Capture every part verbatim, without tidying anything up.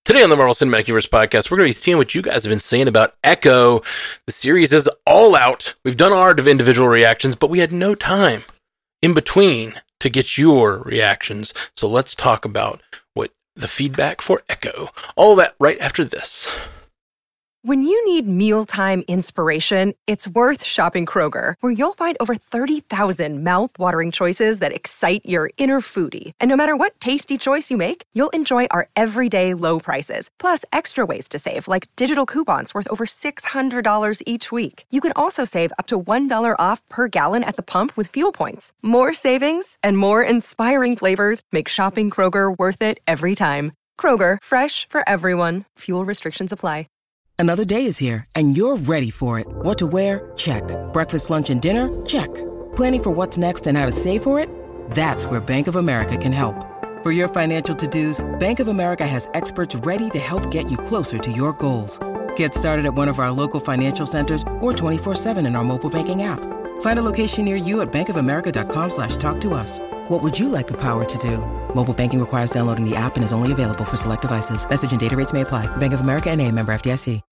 Today on the Marvel Cinematic Universe podcast, we're going to be seeing what you guys have been saying about Echo. The series is all out. We've done our individual reactions, but we had no time in between to get your reactions. So let's talk about what the feedback for Echo. All that right after this. When you need mealtime inspiration, it's worth shopping Kroger, where you'll find over thirty thousand mouth-watering choices that excite your inner foodie. And no matter what tasty choice you make, you'll enjoy our everyday low prices, plus extra ways to save, like digital coupons worth over six hundred dollars each week. You can also save up to one dollar off per gallon at the pump with fuel points. More savings and more inspiring flavors make shopping Kroger worth it every time. Kroger, fresh for everyone. Fuel restrictions apply. Another day is here, and you're ready for it. What to wear? Check. Breakfast, lunch, and dinner? Check. Planning for what's next and how to save for it? That's where Bank of America can help. For your financial to-dos, Bank of America has experts ready to help get you closer to your goals. Get started at one of our local financial centers or twenty-four seven in our mobile banking app. Find a location near you at bankofamerica.com slash talk to us. What would you like the power to do? Mobile banking requires downloading the app and is only available for select devices. Message and data rates may apply. Bank of America N A, member F D I C.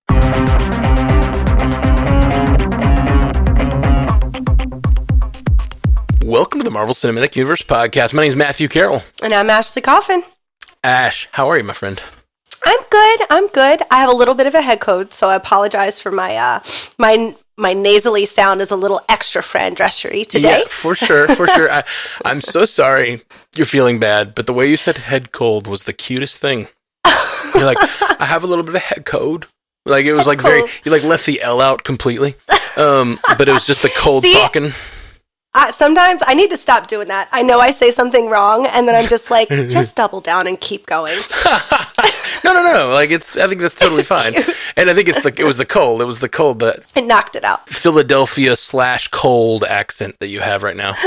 Welcome to the Marvel Cinematic Universe podcast. My name is Matthew Carroll. And I'm Ashley Coffin. Ash, how are you, my friend? I'm good. I'm good. I have a little bit of a head cold, so I apologize for my uh, my my nasally sound is a little extra Fran-Dressery today. Yeah, for sure, for sure. I, I'm so sorry you're feeling bad, but the way you said head cold was the cutest thing. You're like, I have a little bit of a head cold. Like, it was head like cold. very, you like left the L out completely. Um, but it was just the cold See? talking. Uh, sometimes I need to stop doing that. I know I say something wrong, and then I'm just like, just double down and keep going. no, no, no. Like, it's, I think that's totally it's fine. Cute. And I think it's the, it was the cold. It was the cold that... It knocked it out. Philadelphia slash cold accent that you have right now.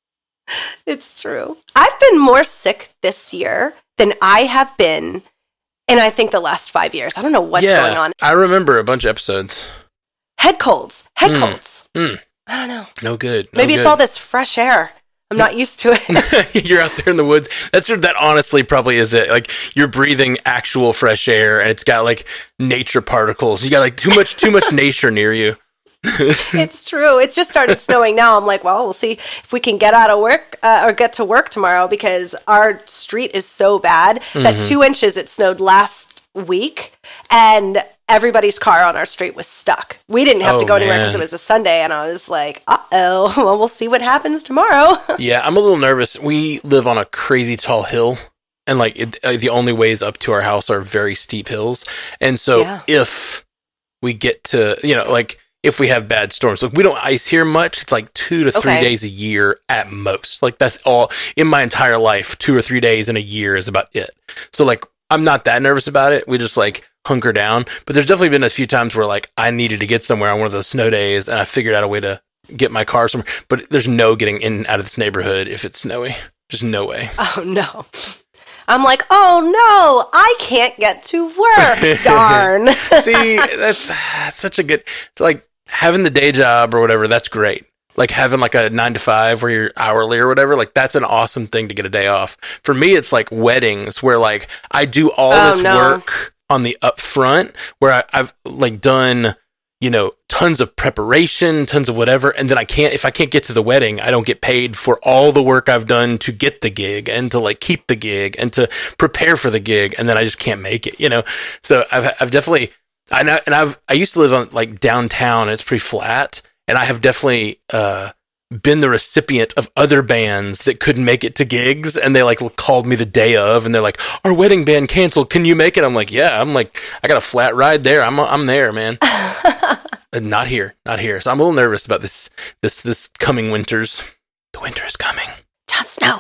It's true. I've been more sick this year than I have been in, I think, the last five years. I don't know what's yeah, going on. I remember a bunch of episodes. Head colds. Head mm. colds. Mm. I don't know. No good. No Maybe good. it's all this fresh air. I'm not used to it. You're out there in the woods. That's that honestly probably is it. Like, you're breathing actual fresh air and it's got like nature particles. You got like too much too much nature near you. It's true. It's just started snowing now. I'm like, well, we'll see if we can get out of work uh, or get to work tomorrow, because our street is so bad that mm-hmm. two inches it snowed last week and everybody's car on our street was stuck. We didn't have oh, to go anywhere man. because it was a Sunday, and I was like, uh-oh, well, we'll see what happens tomorrow. Yeah, I'm a little nervous. We live on a crazy tall hill, and like it, uh, the only ways up to our house are very steep hills. And so yeah. if we get to, you know, like if we have bad storms, like we don't ice here much. It's like two to three okay. days a year at most. Like that's all in my entire life. Two or three days in a year is about it. So like I'm not that nervous about it. We just like hunker down. But there's definitely been a few times where like I needed to get somewhere on one of those snow days, and I figured out a way to get my car somewhere. But there's no getting in and out of this neighborhood if it's snowy. Just no way. Oh no. I'm like, oh no, I can't get to work. Darn. See, that's, that's such a good, like having the day job or whatever, that's great. Like having like a nine to five where you're hourly or whatever, like that's an awesome thing to get a day off. For me, it's like weddings where like I do all oh, this no. work on the upfront where I, I've like done, you know, tons of preparation, tons of whatever. And then I can't, if I can't get to the wedding, I don't get paid for all the work I've done to get the gig and to like keep the gig and to prepare for the gig. And then I just can't make it, you know? So I've, I've definitely, I know, and I've, I used to live on like downtown and it's pretty flat. And I have definitely uh, been the recipient of other bands that couldn't make it to gigs, and they like called me the day of, and they're like, "Our wedding band canceled. Can you make it?" I'm like, "Yeah." I'm like, "I got a flat ride there. I'm I'm there, man." Not here, not here. So I'm a little nervous about this this this coming winters. The winter is coming. Just snow.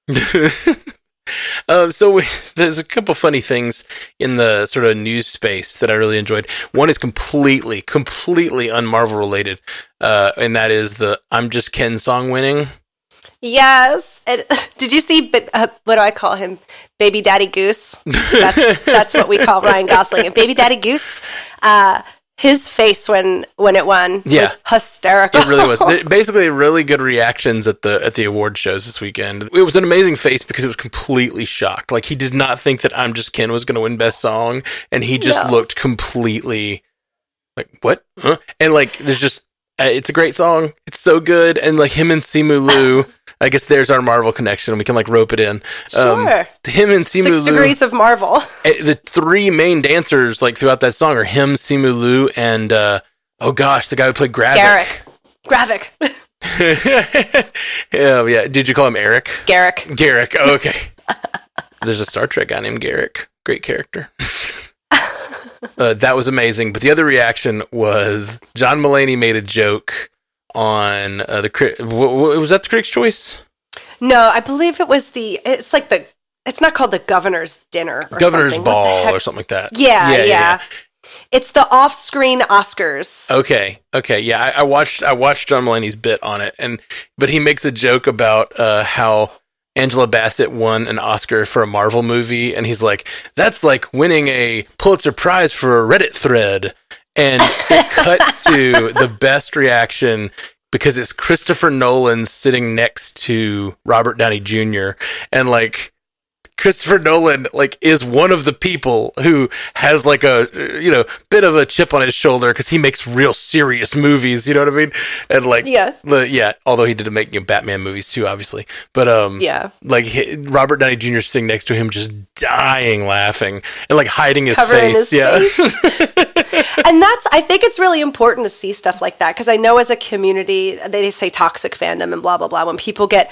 Um, so we, there's a couple funny things in the sort of news space that I really enjoyed. One is completely, completely un-Marvel related, uh, and that is the "I'm Just Ken" song winning. Yes. And, did you see, uh, what do I call him? Baby Daddy Goose? That's, that's what we call Ryan Gosling. And Baby Daddy Goose, uh, His face when when it won Yeah. was hysterical. It really was. There- Basically, really good reactions at the at the award shows this weekend. It was an amazing face because it was completely shocked. Like, he did not think that "I'm Just Ken" was going to win Best Song, and he just No. looked completely like, "What?" Huh? And like, there's just uh, it's a great song. It's so good, and like him and Simu Liu. I guess there's our Marvel connection. We can like rope it in. Um, Sure. him and Simu Six Liu. degrees of Marvel. eh, The three main dancers like throughout that song are him, Simu Liu, and uh, oh gosh, the guy who played Gravik. Garrick. Gravik. Oh yeah. Did you call him Eric? Garrick. Garrick. Oh, okay. There's a Star Trek guy named Garrick. Great character. uh, that was amazing. But the other reaction was John Mulaney made a joke on uh, the crit. W- w- was that the Critics' Choice? No, I believe it was the. It's like the. It's not called the Governor's Dinner. Or Governor's something. What the Ball heck? or something like that. Yeah, yeah, It's the off-screen Oscars. Okay. Okay. Yeah, I, I watched. I watched John Mulaney's bit on it, and but he makes a joke about uh, how Angela Bassett won an Oscar for a Marvel movie, and he's like, "That's like winning a Pulitzer Prize for a Reddit thread." And it cuts to the best reaction because it's Christopher Nolan sitting next to Robert Downey Junior And like Christopher Nolan like is one of the people who has like a, you know, bit of a chip on his shoulder because he makes real serious movies, you know what I mean? And like, Yeah. the, yeah, although he did make, you know, Batman movies too, obviously. But um, Yeah. like he, Robert Downey Junior sitting next to him just dying laughing and like hiding his Covering face. his yeah. And that's, I think it's really important to see stuff like that because I know as a community, they say toxic fandom and blah, blah, blah. When people get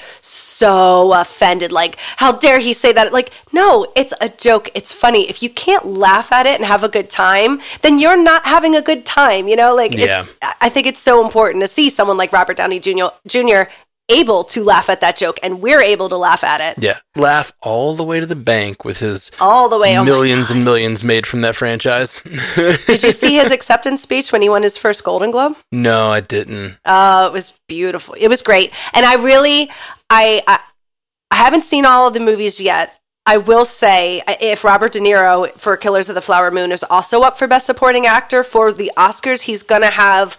so offended, like, how dare he say that? Like, no, it's a joke. It's funny. If you can't laugh at it and have a good time, then you're not having a good time. You know, like, Yeah. it's, I think it's so important to see someone like Robert Downey Junior Junior able to laugh at that joke and we're able to laugh at it Yeah. Laugh all the way to the bank with his all the way. Oh my millions and millions made from that franchise. Did you see his acceptance speech when he won his first Golden Globe? No, I didn't. Oh, it was beautiful. It was great. And I really, I, I, I haven't seen all of the movies yet. I will say, if Robert De Niro for Killers of the Flower Moon is also up for Best Supporting Actor for the Oscars, he's going to have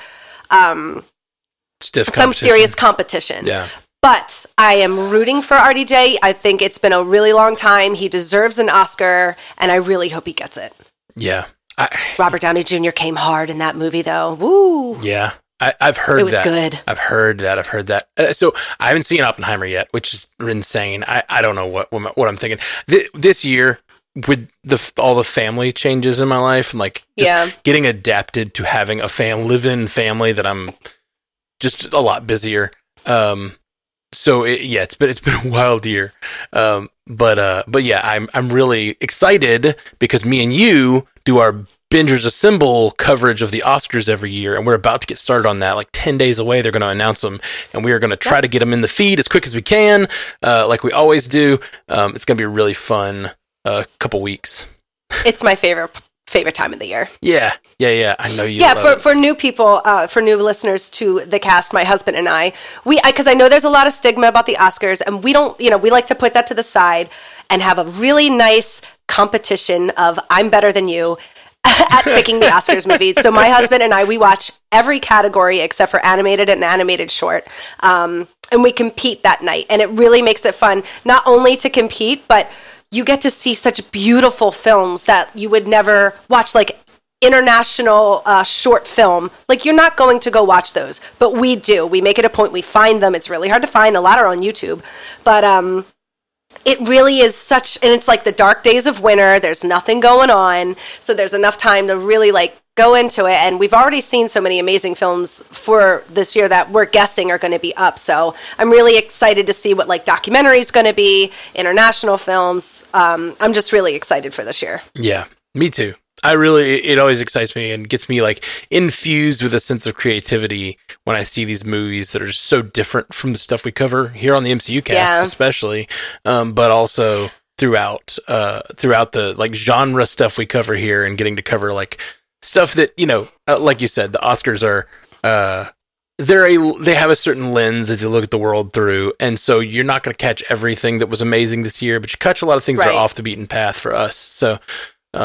um, Stiff some competition. serious competition. Yeah. But I am rooting for R D J. I think it's been a really long time. He deserves an Oscar, and I really hope he gets it. Yeah. I, Robert Downey Junior came hard in that movie, though. Woo! yeah. I, I've heard It was that. good. I've heard that. I've heard that. Uh, so I haven't seen Oppenheimer yet, which is insane. I, I don't know what what, my- what I'm thinking. Th- this year, with the all the family changes in my life, and like just Yeah. getting adapted to having a fam live-in family that I'm just a lot busier. Um, so it, yeah, it's been it's been a wild year. Um, but uh, but yeah, I'm I'm really excited because me and you do our Bingers Assemble coverage of the Oscars every year, and we're about to get started on that. Like ten days away, they're going to announce them, and we are going to try to get them in the feed as quick as we can, uh, like we always do. Um, it's going to be a really fun uh, couple weeks. It's my favorite favorite time of the year. Yeah, yeah, yeah. I know you. Yeah, love for, it. for new people, uh, for new listeners to the cast, my husband and I, we because I, I know there's a lot of stigma about the Oscars, and we don't, you know, we like to put that to the side and have a really nice competition of I'm better than you at picking the Oscars movies. So my husband and I, we watch every category except for animated and animated short. Um, and we compete that night. And it really makes it fun, not only to compete, but you get to see such beautiful films that you would never watch, like international uh, short film. Like, you're not going to go watch those, but we do. We make it a point. We find them. It's really hard to find. A lot are on YouTube. But um, it really is such, and it's like the dark days of winter. There's nothing going on. So there's enough time to really like go into it. And we've already seen so many amazing films for this year that we're guessing are going to be up. So I'm really excited to see what like documentary is going to be, international films. Um, I'm just really excited for this year. Yeah, me too. I really, it always excites me and gets me like infused with a sense of creativity when I see these movies that are just so different from the stuff we cover here on the M C U cast, Yeah. especially, um, but also throughout, uh, throughout the like genre stuff we cover here, and getting to cover like stuff that, you know, uh, like you said, the Oscars are, uh, they're a, they have a certain lens that you look at the world through. And so you're not going to catch everything that was amazing this year, but you catch a lot of things that Right. are off the beaten path for us. So, um,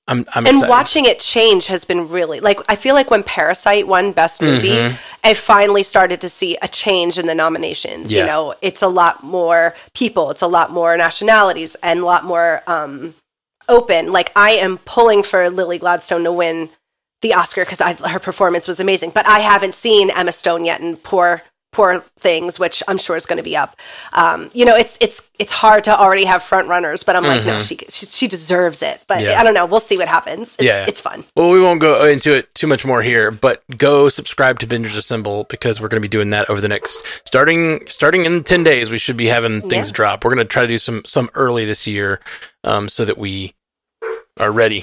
I'm, I'm and excited. watching it change has been really, like, I feel like when Parasite won Best Movie, Mm-hmm. I finally started to see a change in the nominations. Yeah. You know, it's a lot more people, it's a lot more nationalities, and a lot more um, open. Like, I am pulling for Lily Gladstone to win the Oscar because her performance was amazing. But I haven't seen Emma Stone yet in Poor Poor Things, which I'm sure is going to be up. Um, you know, it's it's it's hard to already have front runners, but I'm like, no, she, she she deserves it. But Yeah. I don't know. We'll see what happens. It's, Yeah. it's fun. Well, we won't go into it too much more here, but go subscribe to Bingers Assemble because we're going to be doing that over the next starting starting in ten days. We should be having things Yeah. drop. We're going to try to do some some early this year, um, so that we are ready.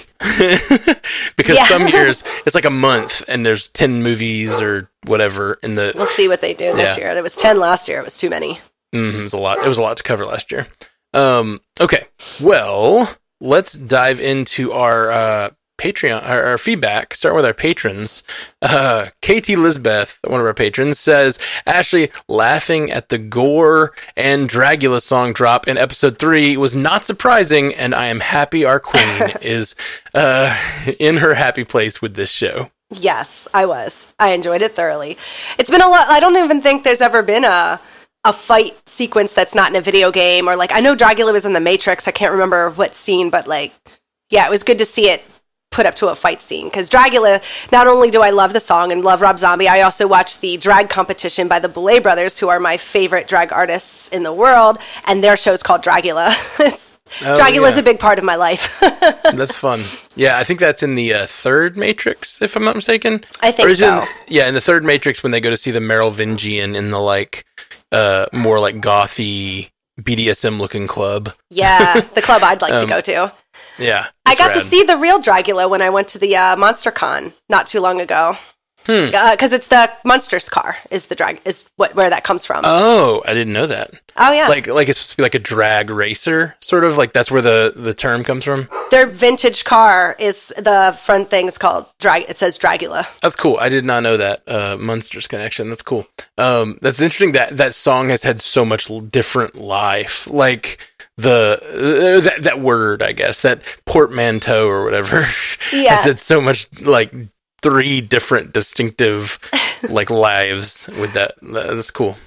Because Yeah. some years it's like a month and there's ten movies or whatever in the. We'll see what they do this Yeah. year. There was ten last year. It was too many. Mm, it was a lot. It was a lot to cover last year. Um, okay, well, let's dive into our uh, Patreon, our, our feedback. Starting with our patrons. Uh, Katie Lisbeth, one of our patrons, says Ashley laughing at the Gore and Dragula song drop in episode three was not surprising, and I am happy our queen is uh, in her happy place with this show. Yes, I was. I enjoyed it thoroughly. It's been a lot. I don't even think there's ever been a a fight sequence that's not in a video game, or like, I know Dragula was in The Matrix. I can't remember what scene, but like, yeah, it was good to see it put up to a fight scene, because Dragula, not only do I love the song and love Rob Zombie, I also watched the drag competition by the Boulet brothers, who are my favorite drag artists in the world, and their show's called Dragula. It's Oh, Dragula's yeah. a big part of my life. That's fun. Yeah, I think that's in the uh, third Matrix, if I'm not mistaken. I think Or is it so. in- yeah, in the third Matrix when they go to see the Merovingian in the like uh, more like gothy B D S M looking club. Yeah, the club I'd like to Um, go to. Yeah, I it's got to rad. see the real Dragula when I went to the uh, MonsterCon not too long ago. Because it's the Monsters car is the drag is what where that comes from. Oh, I didn't know that. oh yeah, Like, like it's supposed to be like a drag racer, sort of like that's where the, the term comes from. their vintage car is the front thing is called drag. It says Dragula. That's cool. I did not know that uh, Munsters connection. That's cool. Um, that's interesting that that song has had so much l- different life. Like the uh, that that word, I guess, that portmanteau or whatever, Yeah. has had so much like three different distinctive like lives with that. That's cool.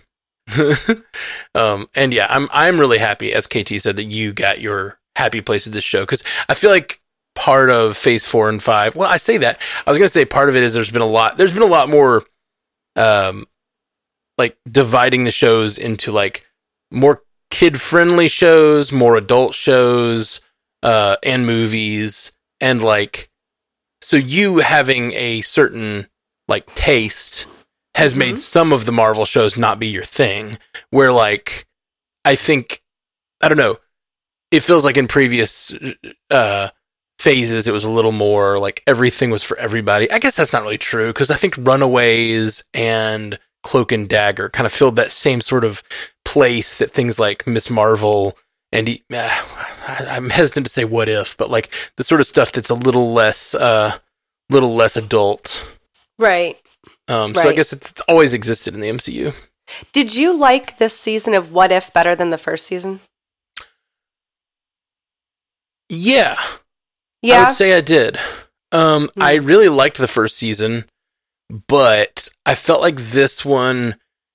um, and yeah, I'm I'm really happy, as K T said, that you got your happy place with this show, because I feel like part of phase four and five. Well, I say that I was going to say part of it is there's been a lot. There's been a lot more, um, like dividing the shows into like more kid friendly shows, more adult shows, uh, and movies, and like so you having a certain like taste has Mhm. made some of the Marvel shows not be your thing. Where like I think I don't know. It feels like in previous uh, phases, it was a little more like everything was for everybody. I guess that's not really true, because I think Runaways and Cloak and Dagger kind of filled that same sort of place that things like Miss Marvel and uh, I- I'm hesitant to say What If, but like the sort of stuff that's a little less, uh, little less adult. Right. Um, So I Right. guess it's, it's always existed in the M C U. Did you like this season of What If better than the first season? Yeah, I Yeah. would say I did. Um, Hmm. I really liked the first season, but I felt like this one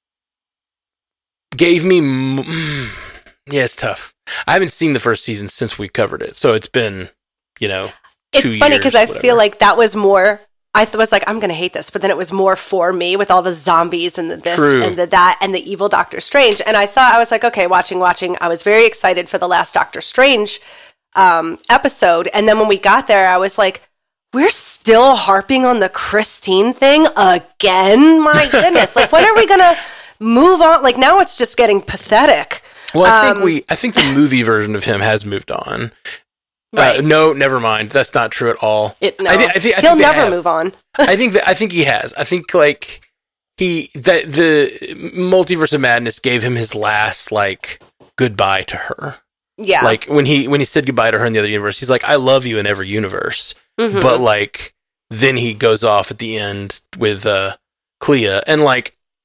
gave me. M- yeah, it's tough. I haven't seen the first season since we covered it, so it's been, you know, two It's funny because years, I whatever. feel like that was more. I th- was like, I'm gonna hate this, but then it was more for me with all the zombies and the this True. and the that and the evil Doctor Strange. And I thought I was like, okay, watching, watching. I was very excited for the last Doctor Strange um, episode, and then when we got there, I was like, we're still harping on the Christine thing again. My goodness, like when are we gonna move on? Like now it's just getting pathetic. Well, I think um, we. I think the movie version of him has moved on. Right. Uh, no, never mind. That's not true at all. It, no, I thi- I thi- I he'll think they never have. move on. I think that I think he has. I think like he that the Multiverse of Madness gave him his last like goodbye to her. Yeah, Like when he when he said goodbye to her in the other universe, he's like, "I love you in every universe." Mhm. But like then he goes off at the end with uh, Clea, and like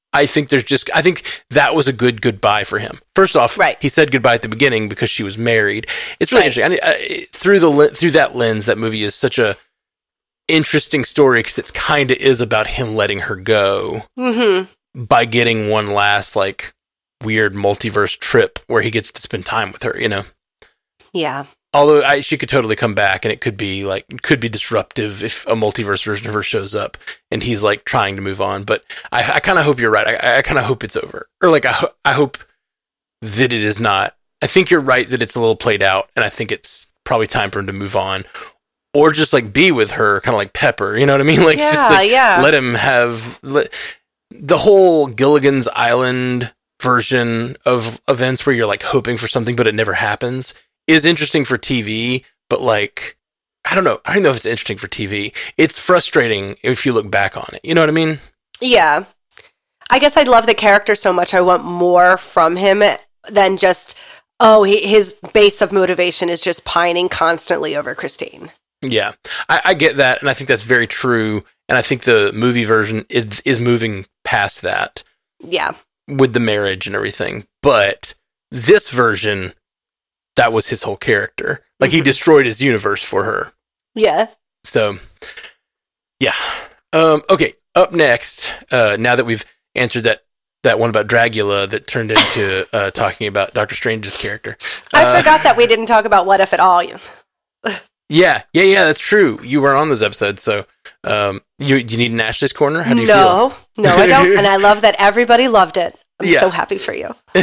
I think there's just, I think that was a good goodbye for him. First off, right. he said goodbye at the beginning because she was married. It's really right. interesting. I, I, through the through that lens, that movie is such a interesting story because it's kind of is about him letting her go mm-hmm. by getting one last like weird multiverse trip where he gets to spend time with her, you know? Yeah. Although I, she could totally come back and it could be like, could be disruptive if a multiverse version of her shows up and he's like trying to move on. But I, I kind of hope you're right. I, I kind of hope it's over. Or like, I, ho- I hope that it is not. I think you're right that it's a little played out and I think it's probably time for him to move on or just like be with her, kind of like Pepper. You know what I mean? Like, yeah, just like, yeah. let him have let, the whole Gilligan's Island version of events where you're like hoping for something, but it never happens. Is interesting for T V, but like, I don't know. I don't know if it's interesting for T V. It's frustrating if you look back on it. You know what I mean? Yeah. I guess I love the character so much. I want more from him than just, oh, he, his base of motivation is just pining constantly over Christine. Yeah, I, I get that. And I think that's very true. And I think the movie version is, is moving past that. Yeah. With the marriage and everything. But this version, that was his whole character. Like, mm-hmm. he destroyed his universe for her. Yeah. So, yeah. Um, okay, up next, uh, now that we've answered that, that one about Dragula that turned into uh, talking about Doctor Strange's character. I uh, forgot that we didn't talk about What If at all. yeah, yeah, yeah, that's true. You were on this episode, so um, you, you need an Ashley's Corner? How do you no, feel? No, I don't. And I love that everybody loved it. I'm yeah. so happy for you. And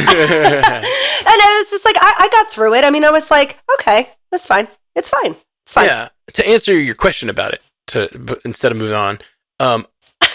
it was just like, I, I got through it. I mean, I was like, okay, that's fine. It's fine. It's fine. Yeah. To answer your question about it, to but instead of moving on, um,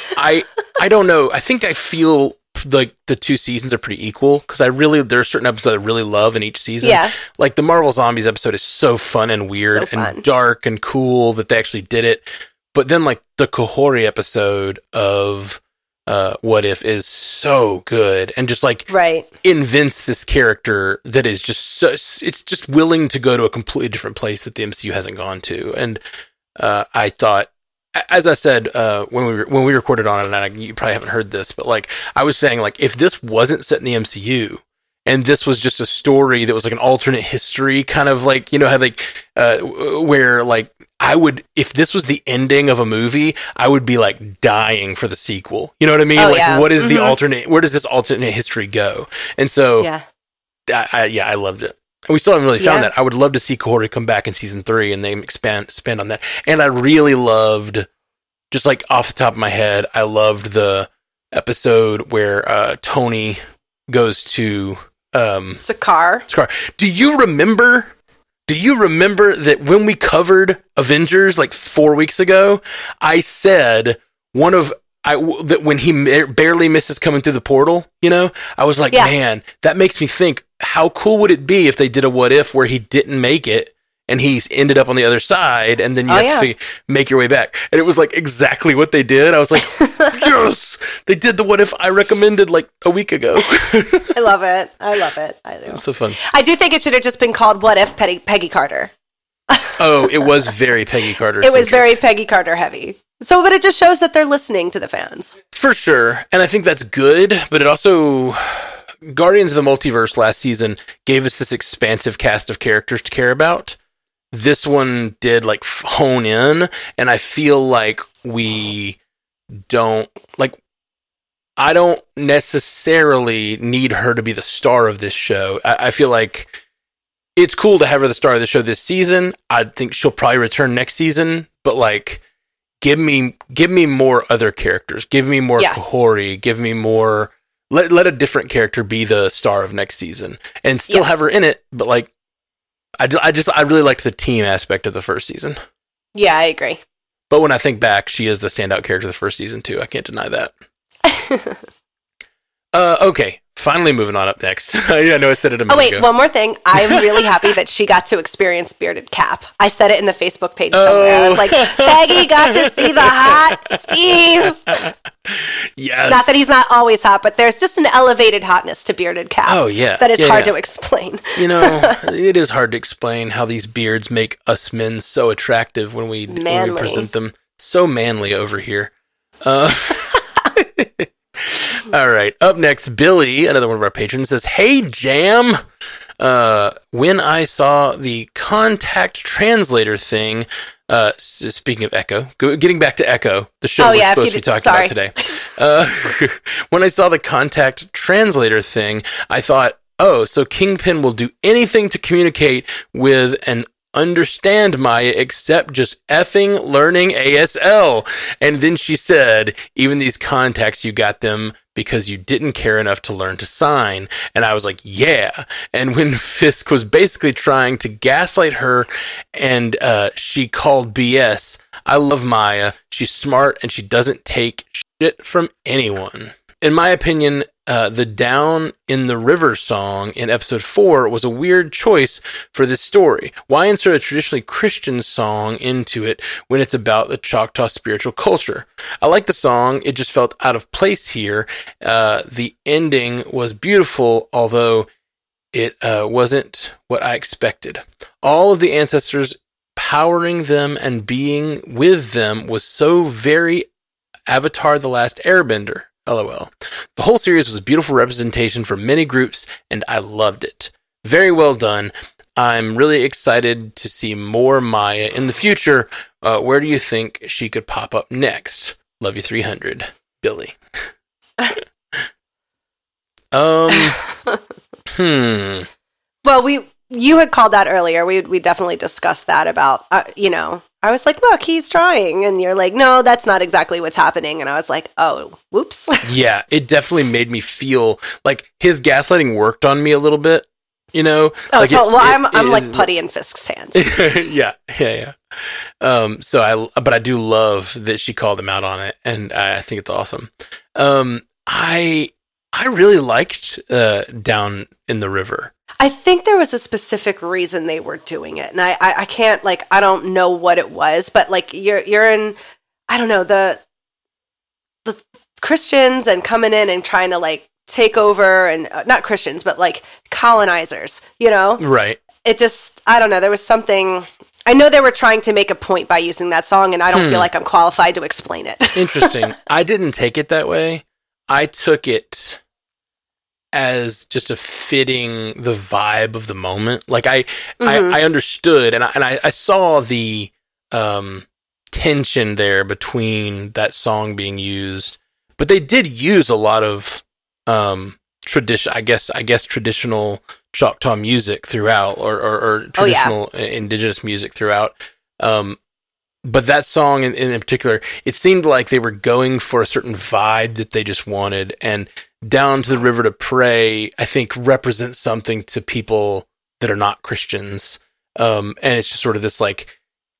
I I don't know. I think I feel like the two seasons are pretty equal because I really, there are certain episodes I really love in each season. Yeah. Like the Marvel Zombies episode is so fun and weird so fun. and dark and cool that they actually did it. But then like the Kahori episode of uh, What If is so good and just like right. invents this character that is just so, it's just willing to go to a completely different place that the M C U hasn't gone to. And uh, I thought, as I said uh, when we when we recorded on it, and I, you probably haven't heard this, but like I was saying, like if this wasn't set in the M C U and this was just a story that was like an alternate history, kind of like, you know how like uh, where like I would, if this was the ending of a movie, I would be like dying for the sequel. You know what I mean? Oh, like yeah. what is mm-hmm. the alternate? Where does this alternate history go? And so yeah, I, I, yeah, I loved it. And we still haven't really found yeah. that. I would love to see Kahori come back in season three and they expand expand on that. And I really loved, just like off the top of my head, I loved the episode where uh, Tony goes to um, Sakaar. Sakaar. Do you remember? Do you remember that when we covered Avengers like four weeks ago, I said one of I that when he ma- barely misses coming through the portal, you know, I was like, yeah. man, that makes me think, how cool would it be if they did a What If where he didn't make it and he's ended up on the other side and then you oh, have yeah. to figure, make your way back. And it was like exactly what they did. I was like, yes, they did the What If I recommended like a week ago. I love it. I love it. I do. It's so fun. I do think it should have just been called What If Peggy, Peggy Carter. Oh, it was very Peggy Carter. It was very Peggy Carter heavy. So, but it just shows that they're listening to the fans. For sure. And I think that's good, but it also, Guardians of the Multiverse last season gave us this expansive cast of characters to care about. This one did like hone in, and I feel like we don't, like, I don't necessarily need her to be the star of this show. I, I feel like it's cool to have her the star of the show this season. I think she'll probably return next season, but like, Give me, give me more other characters. Give me more yes. Kahori. Give me more. Let let a different character be the star of next season, and still yes. have her in it. But like, I, I just I really liked the team aspect of the first season. Yeah, I agree. But when I think back, she is the standout character of the first season too. I can't deny that. uh, okay. Finally moving on up next. Yeah, I know I said it a minute Oh, wait, ago. one more thing. I'm really happy that she got to experience Bearded Cap. I said it in the Facebook page somewhere. Oh. I was like, Peggy got to see the hot Steve. Yes. Not that he's not always hot, but there's just an elevated hotness to Bearded Cap. Oh, yeah. That is yeah, hard yeah. to explain. You know, it is hard to explain how these beards make us men so attractive when we, when we present them. So manly over here. Uh, All right. Up next, Billy, another one of our patrons, says, "Hey, Jam. Uh, when I saw the contact translator thing, uh, speaking of Echo, go, getting back to Echo, the show oh, we're yeah, supposed to be did, talking sorry. about today. Uh, when I saw the contact translator thing, I thought, oh, so Kingpin will do anything to communicate with and understand Maya except just effing learning A S L. And then she said, even these contacts, you got them because you didn't care enough to learn to sign. And I was like, yeah. And when Fisk was basically trying to gaslight her and uh, she called B S, I love Maya. She's smart and she doesn't take shit from anyone. In my opinion, uh, the Down in the River song in episode four was a weird choice for this story. Why insert a traditionally Christian song into it when it's about the Choctaw spiritual culture? I like the song. It just felt out of place here. Uh, the ending was beautiful, although it uh, wasn't what I expected. All of the ancestors powering them and being with them was so very Avatar: The Last Airbender. LOL. The whole series was a beautiful representation for many groups, and I loved it. Very well done. I'm really excited to see more Maya in the future. Uh, where do you think she could pop up next? Love you three hundred. Billy. um, hmm. Well, we you had called that earlier. We we definitely discussed that about, uh, you know, I was like, look, he's trying. And you're like, no, that's not exactly what's happening. And I was like, oh, whoops. Yeah, it definitely made me feel like his gaslighting worked on me a little bit, you know? Oh, like totally. it, Well, it, I'm it, I'm it, like it, Putty in Fisk's hands. yeah, yeah, yeah. Um, so I, but I do love that she called him out on it. And I, I think it's awesome. Um, I, I really liked uh, Down in the River. I think there was a specific reason they were doing it, and I, I, I can't like I don't know what it was, but like you're you're in I don't know the the Christians and coming in and trying to like take over and uh, not Christians but like colonizers, you know? Right. It just I don't know. There was something. I know they were trying to make a point by using that song, and I don't hmm. feel like I'm qualified to explain it. Interesting. I didn't take it that way. I took it as just a fitting the vibe of the moment. Like I, mm-hmm. I, I understood and I, and I, I saw the um, tension there between that song being used, but they did use a lot of um, tradition, I guess, I guess traditional Choctaw music throughout or, or, or traditional oh, yeah. indigenous music throughout. Um, but that song in, in particular, it seemed like they were going for a certain vibe that they just wanted. And Down to the River to Pray, I think, represents something to people that are not Christians. Um, and it's just sort of this, like,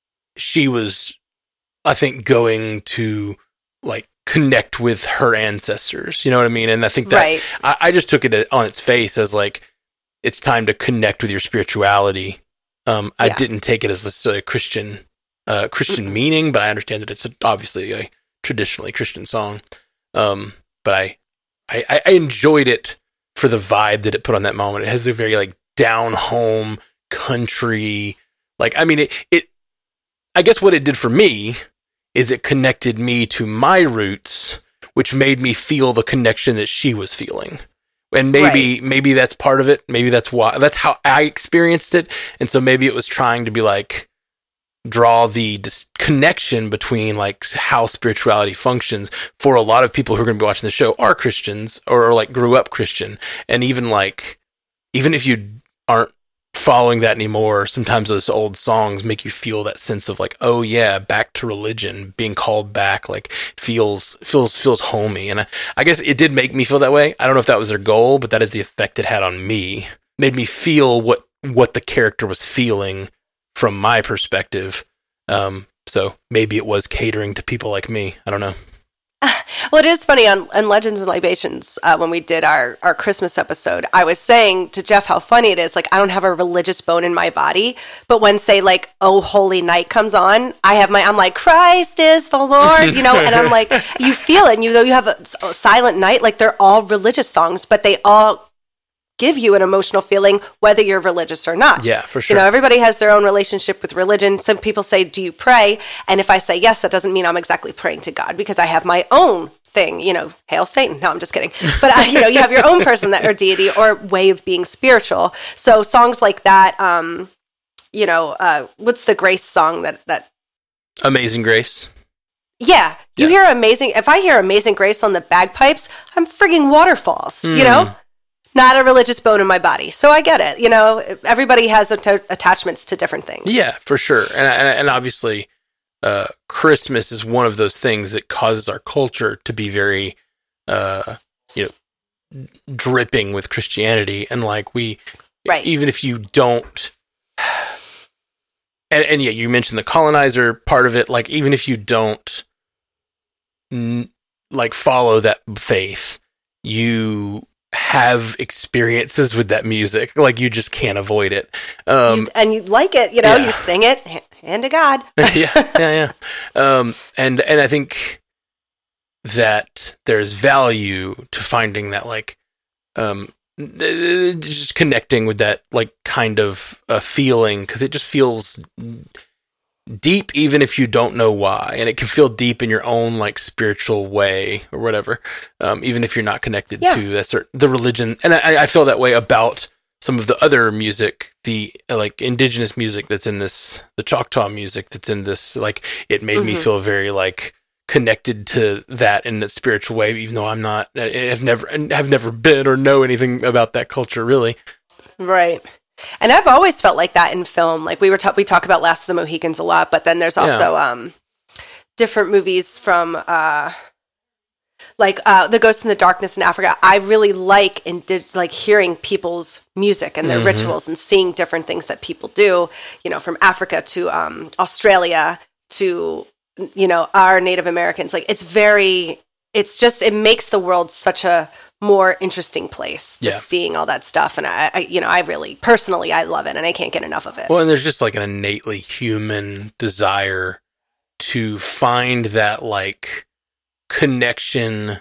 she was, I think, going to, like, connect with her ancestors. You know what I mean? And I think that, right. I, I just took it on its face as, like, it's time to connect with your spirituality. Um, I yeah. didn't take it as a, a Christian, uh, Christian mm-hmm. meaning, but I understand that it's a, obviously a traditionally Christian song. Um, but I, I, I enjoyed it for the vibe that it put on that moment. It has a very like down home country, like, I mean, it, it, I guess what it did for me is it connected me to my roots, which made me feel the connection that she was feeling. And maybe, right. maybe that's part of it. Maybe that's why, that's how I experienced it. And so maybe it was trying to be like, draw the dis- connection between like how spirituality functions for a lot of people who are going to be watching the show are Christians or, or like grew up Christian. And even like, even if you aren't following that anymore, sometimes those old songs make you feel that sense of like, oh yeah, back to religion, being called back, like feels, feels, feels homey. And I, I guess it did make me feel that way. I don't know if that was their goal, but that is the effect it had on me. Made me feel what, what the character was feeling from my perspective. Um, so maybe it was catering to people like me. I don't know. Well, it is funny on, on Legends and Libations, uh, when we did our, our Christmas episode, I was saying to Jeff how funny it is. Like, I don't have a religious bone in my body, but when, say, like, Oh Holy Night comes on, I have my, I'm like, Christ is the Lord, you know, and I'm like, you feel it. And you, though you have a, a Silent Night, like, they're all religious songs, but they all give you an emotional feeling, whether you're religious or not. Yeah, for sure. You know, everybody has their own relationship with religion. Some people say, do you pray? And if I say yes, that doesn't mean I'm exactly praying to God, because I have my own thing, you know, hail Satan. No, I'm just kidding. But, uh, you know, you have your own person that or deity or way of being spiritual. So songs like that, um, you know, uh, what's the Grace song that, that, Amazing Grace. Yeah. You Yeah. hear Amazing, if I hear Amazing Grace on the bagpipes, I'm frigging waterfalls, mm. you know? Not a religious bone in my body. So I get it. You know, everybody has att- attachments to different things. Yeah, for sure. And, and, and obviously, uh, Christmas is one of those things that causes our culture to be very, uh, you know, dripping with Christianity. And like we, right. even if you don't, and, and yeah, you mentioned the colonizer part of it. Like, even if you don't n- like follow that faith, you have experiences with that music. Like, you just can't avoid it. Um, you, and you like it, you know, yeah. you sing it, hand to God. yeah, yeah, yeah. Um, and, and I think that there's value to finding that, like, um, just connecting with that, like, kind of a feeling, because it just feels deep, even if you don't know why, and it can feel deep in your own, like, spiritual way or whatever, um, even if you're not connected yeah. to a certain, the religion. And I, I feel that way about some of the other music, the like indigenous music that's in this, the Choctaw music that's in this. Like, it made mm-hmm. me feel very like connected to that in the spiritual way, even though I'm not, I've never, have never been or know anything about that culture really. Right. And I've always felt like that in film. Like we were, ta- we talk about Last of the Mohicans a lot, but then there's also yeah. um, different movies from uh, like uh, The Ghost in the Darkness in Africa. I really like in did, like hearing people's music and their mm-hmm. rituals and seeing different things that people do. You know, from Africa to um, Australia to you know our Native Americans. Like it's very, it's just it makes the world such a more interesting place just yeah. seeing all that stuff. And I, I, you know, I really, personally, I love it and I can't get enough of it. Well, and there's just like an innately human desire to find that like connection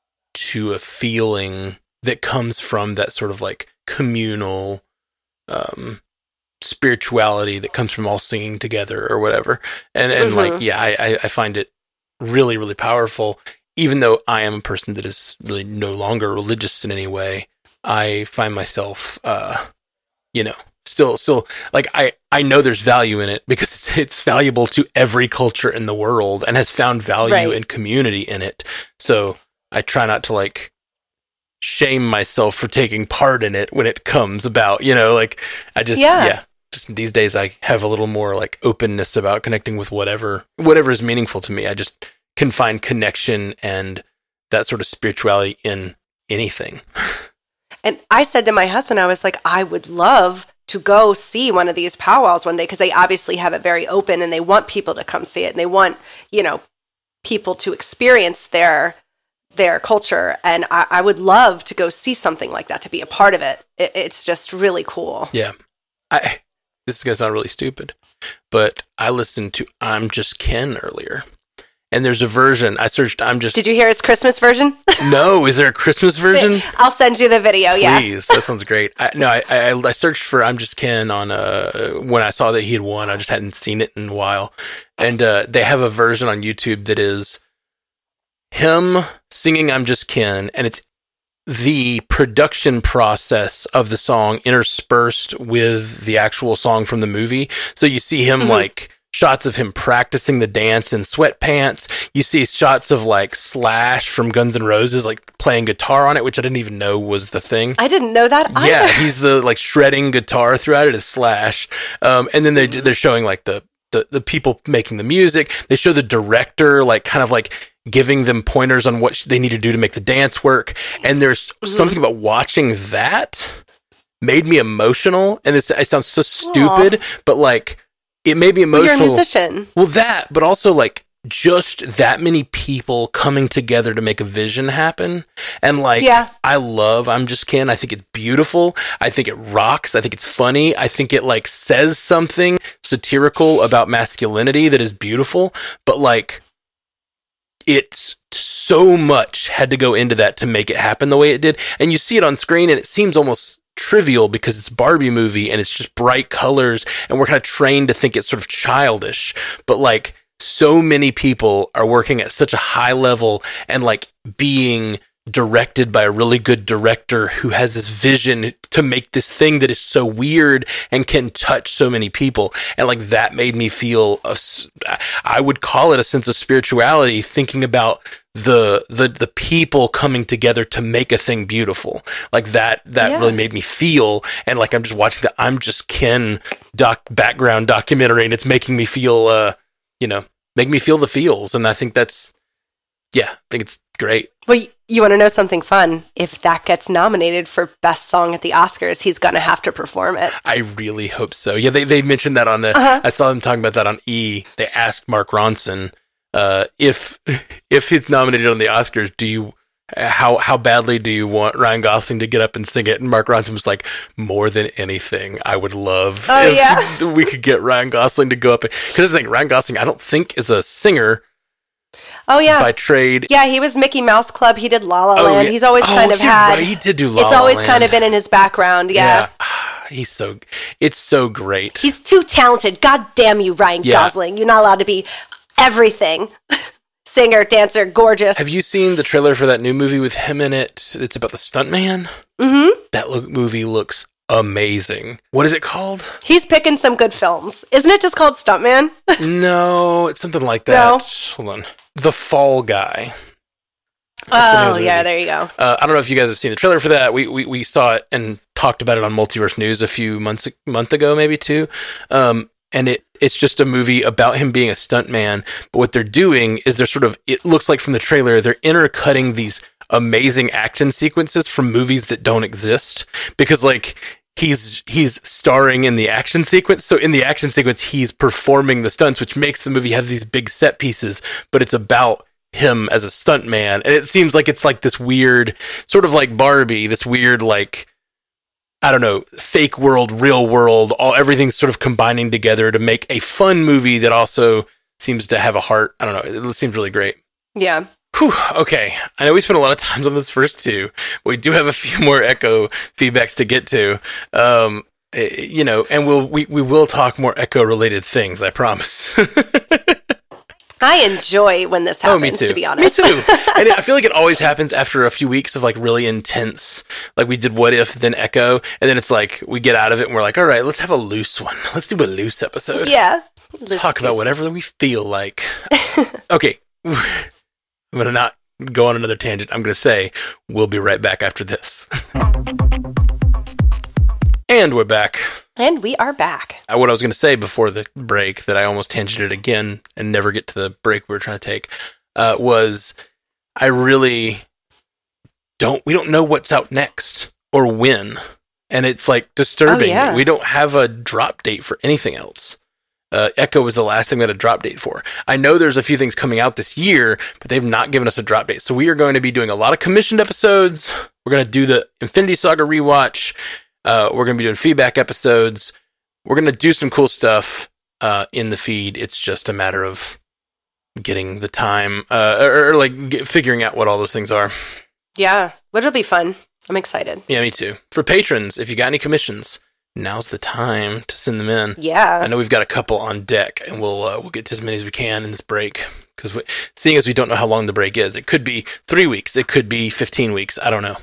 to a feeling that comes from that sort of like communal um, spirituality that comes from all singing together or whatever. And, and mm-hmm. like, yeah, I, I find it really, really powerful. Even though I am a person that is really no longer religious in any way, I find myself, uh, you know, still, still like I, I know there's value in it because it's, it's valuable to every culture in the world and has found value right. and community in it. So I try not to like shame myself for taking part in it when it comes about, you know, like I just, yeah. yeah. Just these days I have a little more like openness about connecting with whatever, whatever is meaningful to me. I just can find connection and that sort of spirituality in anything. And I said to my husband, I was like, I would love to go see one of these powwows one day because they obviously have it very open and they want people to come see it and they want, you know, people to experience their their culture. And I, I would love to go see something like that, to be a part of it. it it's just really cool. Yeah. I this is going to sound really stupid, but I listened to I'm Just Ken earlier. And there's a version. I searched, I'm just... Did you hear his Christmas version? No. Is there a Christmas version? I'll send you the video, Please, yeah. Please. That sounds great. I, no, I, I I searched for I'm Just Ken on, uh, when I saw that he had won. I just hadn't seen it in a while. And uh, they have a version on YouTube that is him singing I'm Just Ken. And it's the production process of the song interspersed with the actual song from the movie. So you see him mm-hmm. like... shots of him practicing the dance in sweatpants. You see shots of like Slash from Guns N' Roses, like playing guitar on it, which I didn't even know was the thing. I didn't know that either. Yeah, he's the like shredding guitar throughout it as Slash. Um, and then they they're showing like the, the the people making the music. They show the director like kind of like giving them pointers on what they need to do to make the dance work. And there's mm-hmm. something about watching that made me emotional. And this it sounds so stupid, Aww. but like. It made me emotional. Well, you're a musician. Well, that, but also like just that many people coming together to make a vision happen. And like, yeah. I love I'm Just Ken. I think it's beautiful. I think it rocks. I think it's funny. I think it like says something satirical about masculinity that is beautiful. But like, it's so much had to go into that to make it happen the way it did. And you see it on screen and it seems almost trivial because it's a Barbie movie and it's just bright colors and we're kind of trained to think it's sort of childish, but like so many people are working at such a high level and like being directed by a really good director who has this vision to make this thing that is so weird and can touch so many people. And like that made me feel, a, I would call it a sense of spirituality, thinking about the the the people coming together to make a thing beautiful. Like that that yeah. really made me feel, and like I'm just watching the I'm Just Ken doc background documentary, and it's making me feel uh you know make me feel the feels. And I think that's yeah I think it's great. Well, you want to know something fun? If that gets nominated for Best Song at the Oscars, he's going to have to perform it. I really hope so. Yeah, they they mentioned that on the. Uh-huh. I saw them talking about that on E! They asked Mark Ronson uh, if if he's nominated on the Oscars, do you how how badly do you want Ryan Gosling to get up and sing it? And Mark Ronson was like, more than anything, I would love oh, if yeah. we could get Ryan Gosling to go up. Because I think Ryan Gosling, I don't think is a singer. Oh yeah, by trade. Yeah, he was Mickey Mouse Club. He did La La oh, Land. Yeah. He's always oh, kind of had. Right. He did do La La Land. It's always kind of been in his background. Yeah. yeah. He's so. It's so great. He's too talented. God damn you, Ryan yeah. Gosling. You're not allowed to be everything. Singer, dancer, gorgeous. Have you seen the trailer for that new movie with him in it? It's about the stuntman. Mm-hmm. That look, movie looks amazing. What is it called? He's picking some good films. Isn't it just called Stuntman? No, it's something like that. No. Hold on. The Fall Guy. That's oh, the yeah, there you go. Uh, I don't know if you guys have seen the trailer for that. We, we we saw it and talked about it on Multiverse News a few months month ago, maybe two. Um, and it it's just a movie about him being a stuntman. But what they're doing is they're sort of, it looks like from the trailer, they're intercutting these amazing action sequences from movies that don't exist. Because, like, he's he's starring in the action sequence. So in the action sequence, he's performing the stunts, which makes the movie have these big set pieces, but it's about him as a stuntman. And it seems like it's like this weird, sort of like Barbie, this weird, like, I don't know, fake world, real world, all everything's sort of combining together to make a fun movie that also seems to have a heart. I don't know. It seems really great. Yeah. Whew, okay, I know we spent a lot of time on this first two. We do have a few more Echo feedbacks to get to, um, you know, and we'll we, we will talk more Echo related things. I promise. I enjoy when this happens. Oh, me too. To be honest, me too. And I feel like it always happens after a few weeks of like really intense. Like we did What If, then Echo, and then it's like we get out of it and we're like, all right, let's have a loose one. Let's do a loose episode. Yeah, loose talk about whatever we feel like. Okay. I'm going to not go on another tangent. I'm going to say we'll be right back after this. And we're back. And we are back. Uh, what I was going to say before the break that I almost tangented again and never get to the break we were trying to take uh, was I really don't, we don't know what's out next or when. And it's like disturbing. Oh, yeah. We don't have a drop date for anything else. Uh, Echo was the last thing we had a drop date for. I know there's a few things coming out this year, but they've not given us a drop date. So we are going to be doing a lot of commissioned episodes. We're going to do the Infinity Saga rewatch. Uh, we're going to be doing feedback episodes. We're going to do some cool stuff uh, in the feed. It's just a matter of getting the time uh, or, or like get, figuring out what all those things are. Yeah, which will be fun. I'm excited. Yeah, me too. For patrons, if you got any commissions, now's the time to send them in. Yeah. I know we've got a couple on deck, and we'll uh, we'll get to as many as we can in this break. Because seeing as we don't know how long the break is, it could be three weeks, it could be fifteen weeks. I don't know.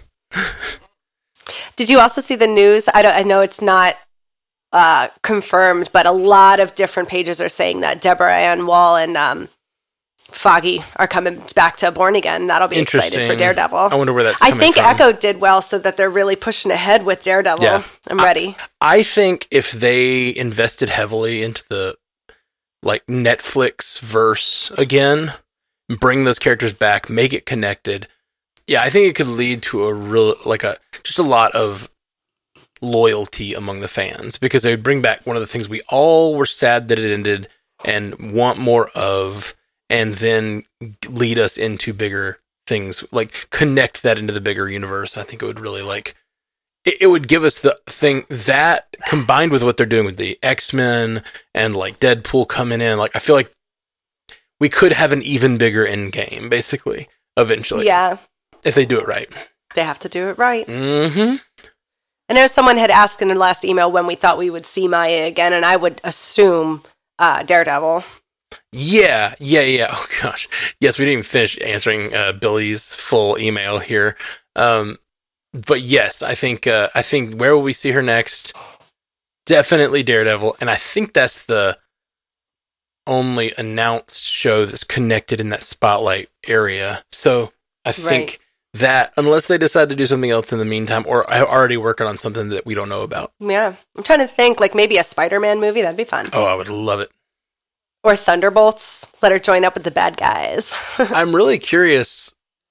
Did you also see the news? I don't. I know it's not uh, confirmed, but a lot of different pages are saying that Deborah Ann Wall and um, Foggy are coming back to Born Again. That'll be exciting for Daredevil. I wonder where that's I coming think from. Echo did well, so that they're really pushing ahead with Daredevil. Yeah. I'm ready. I, I think if they invested heavily into the like Netflix verse again, bring those characters back, make it connected. Yeah, I think it could lead to a real like a just a lot of loyalty among the fans because they would bring back one of the things we all were sad that it ended and want more of. And then lead us into bigger things, like connect that into the bigger universe. I think it would really like, it, it would give us the thing that combined with what they're doing with the X-Men and like Deadpool coming in. Like, I feel like we could have an even bigger end game, basically, eventually. Yeah. If they do it right. They have to do it right. Mm-hmm. I know someone had asked in their last email when we thought we would see Maya again, and I would assume uh, Daredevil. Yeah, yeah, yeah. Oh gosh, yes. We didn't even finish answering uh, Billy's full email here, um, but yes, I think uh, I think where will we see her next? Definitely Daredevil, and I think that's the only announced show that's connected in that spotlight area. So I think Right. that unless they decide to do something else in the meantime, or are already working on something that we don't know about. Yeah. I'm trying to think, like maybe a Spider-Man movie. That'd be fun. Oh, I would love it. Or Thunderbolts. Let her join up with the bad guys. I'm really curious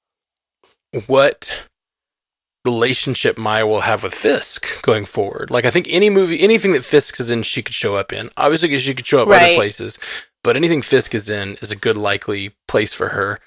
what relationship Maya will have with Fisk going forward. Like, I think any movie, anything that Fisk is in, she could show up in. Obviously, 'cause she could show up Right. other places, but anything Fisk is in is a good likely place for her.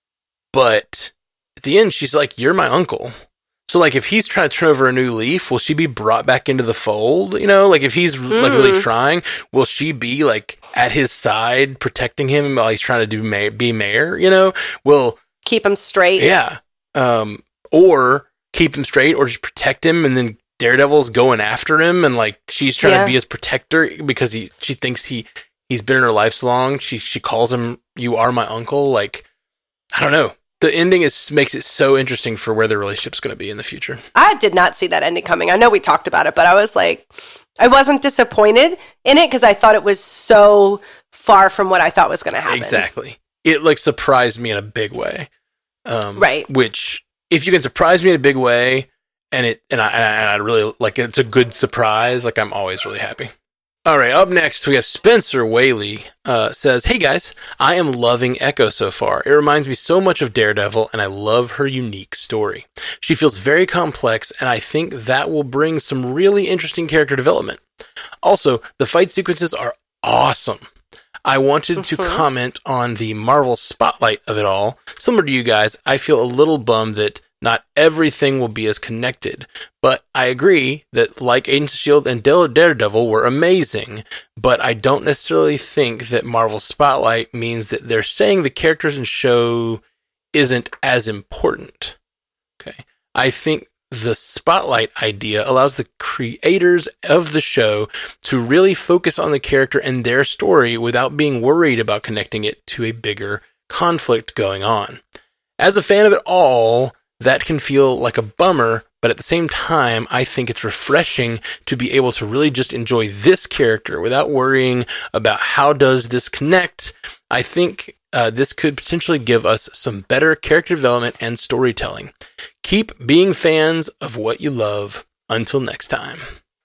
But at the end, she's like, "You're my uncle." So, like, if he's trying to turn over a new leaf, will she be brought back into the fold? You know, like, if he's mm. like really trying, will she be like at his side, protecting him while he's trying to do ma- be mayor? You know, will keep him straight. Yeah, um, or keep him straight, or just protect him, and then Daredevil's going after him, and like she's trying Yeah. to be his protector because he she thinks he he's been in her life so long. She she calls him, "You are my uncle." Like, I don't know. The ending is makes it so interesting for where their relationship's going to be in the future. I did not see that ending coming. I know we talked about it, but I was like, I wasn't disappointed in it because I thought it was so far from what I thought was going to happen. Exactly. It like surprised me in a big way. Um, Right. Which, if you can surprise me in a big way, and it and I and I really like it's a good surprise, like I'm always really happy. All right, up next we have Spencer Whaley. Uh, says, "Hey guys, I am loving Echo so far. It reminds me so much of Daredevil, and I love her unique story. She feels very complex, and I think that will bring some really interesting character development. Also, the fight sequences are awesome. I wanted to Mhm. comment on the Marvel spotlight of it all. Similar to you guys, I feel a little bummed that not everything will be as connected, but I agree that like Agents of S H I E L D and Daredevil were amazing, but I don't necessarily think that Marvel spotlight means that they're saying the characters in show isn't as important. Okay. I think the spotlight idea allows the creators of the show to really focus on the character and their story without being worried about connecting it to a bigger conflict going on. As a fan of it all, that can feel like a bummer, but at the same time, I think it's refreshing to be able to really just enjoy this character without worrying about how does this connect. I think uh, this could potentially give us some better character development and storytelling. Keep being fans of what you love. Until next time."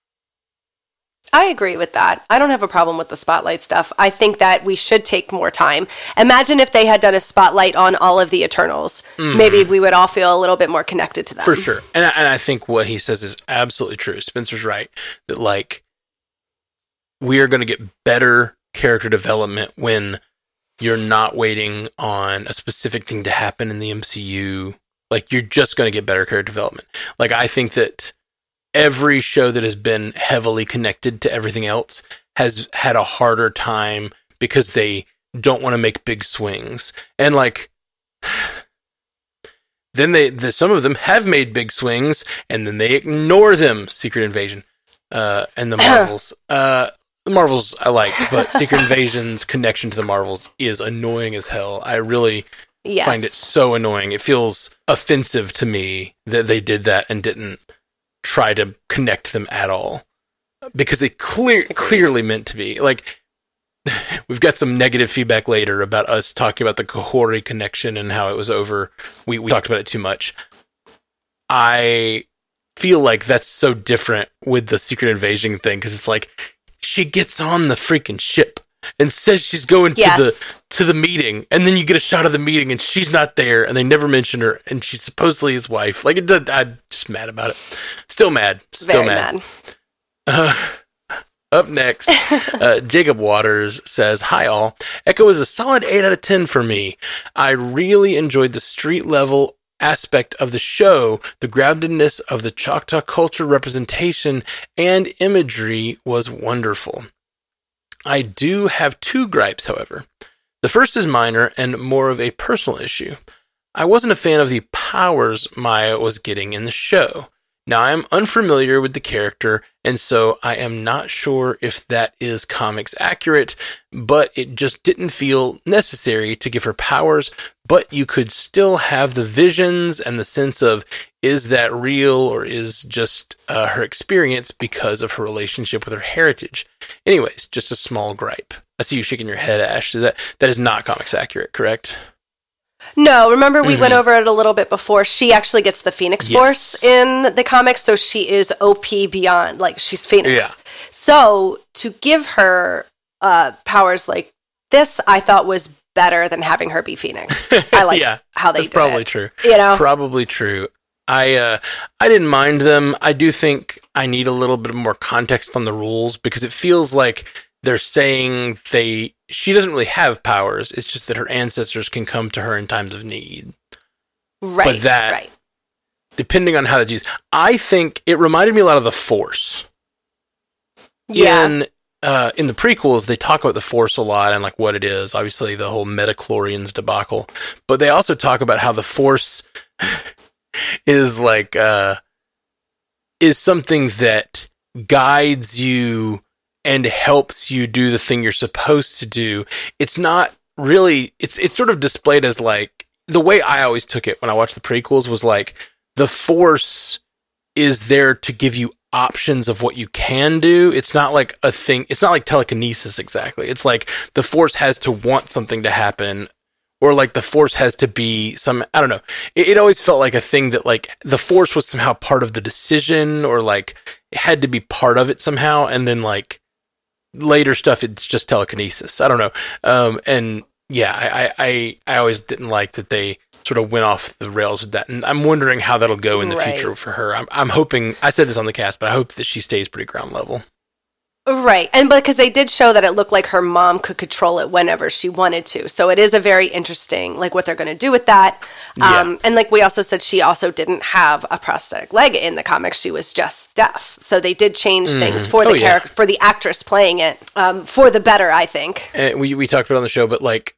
I agree with that. I don't have a problem with the spotlight stuff. I think that we should take more time. Imagine if they had done a spotlight on all of the Eternals. Mm. Maybe we would all feel a little bit more connected to them. For sure. And I, and I think what he says is absolutely true. Spencer's right. That, like, we are going to get better character development when you're not waiting on a specific thing to happen in the M C U. Like, you're just going to get better character development. Like, I think that every show that has been heavily connected to everything else has had a harder time because they don't want to make big swings. And like, then they, the, some of them have made big swings and then they ignore them. Secret Invasion, uh, and the Marvels, uh, the Marvels I liked, but Secret Invasion's connection to the Marvels is annoying as hell. I really yes. find it so annoying. It feels offensive to me that they did that and didn't try to connect them at all, because they clear clearly meant to be. Like, we've got some negative feedback later about us talking about the Kahori connection and how it was over. We we talked about it too much. I feel like that's so different with the Secret Invasion thing, because it's like she gets on the freaking ship and says she's going yes. to the to the meeting, and then you get a shot of the meeting and she's not there, and they never mention her, and she's supposedly his wife. Like, it does, I'm just mad about it. Still mad. Still Very mad. mad. Uh, up next, uh, Jacob Waters says, "Hi all. Echo is a solid eight out of ten for me. I really enjoyed the street level aspect of the show. The groundedness of the Choctaw culture representation and imagery was wonderful. I do have two gripes, however. The first is minor and more of a personal issue. I wasn't a fan of the powers Maya was getting in the show. Now, I am unfamiliar with the character, and so I am not sure if that is comics accurate, but it just didn't feel necessary to give her powers, but you could still have the visions and the sense of, is that real or is just uh, her experience because of her relationship with her heritage? Anyways, just a small gripe. I see you shaking your head, Ash. That, that is not comics accurate, correct? No, remember we mm-hmm. went over it a little bit before. She actually gets the Phoenix yes. Force in the comics, so she is O P beyond, like she's Phoenix. Yeah. So to give her uh, powers like this, I thought was better than having her be Phoenix. I liked yeah, how they that's did probably it. true. You know, probably true. I uh, I didn't mind them. I do think I need a little bit more context on the rules because it feels like they're saying they she doesn't really have powers. It's just that her ancestors can come to her in times of need. Right. But that, right. depending on how that's used, I think it reminded me a lot of the Force. Yeah. In, uh, in the prequels, they talk about the Force a lot and like what it is. Obviously, the whole Metachlorians debacle. But they also talk about how the Force is like uh, is something that guides you and helps you do the thing you're supposed to do. It's not really, it's it's sort of displayed as like, the way I always took it when I watched the prequels was like, the Force is there to give you options of what you can do. It's not like a thing, it's not like telekinesis exactly. It's like the Force has to want something to happen, or like the Force has to be some, I don't know. It, it always felt like a thing that like the Force was somehow part of the decision, or like it had to be part of it somehow, and then like later stuff, it's just telekinesis. I don't know. Um, and yeah, I, I, I always didn't like that they sort of went off the rails with that. And I'm wondering how that'll go in the right. future for her. I'm, I'm hoping, I said this on the cast, but I hope that she stays pretty ground level. Right. And because they did show that it looked like her mom could control it whenever she wanted to. So it is a very interesting, like what they're going to do with that. Um, yeah. And like we also said, she also didn't have a prosthetic leg in the comics. She was just deaf. So they did change mm. things for the oh, character, yeah. for the actress playing it, um, for the better, I think. And we, we talked about it on the show, but like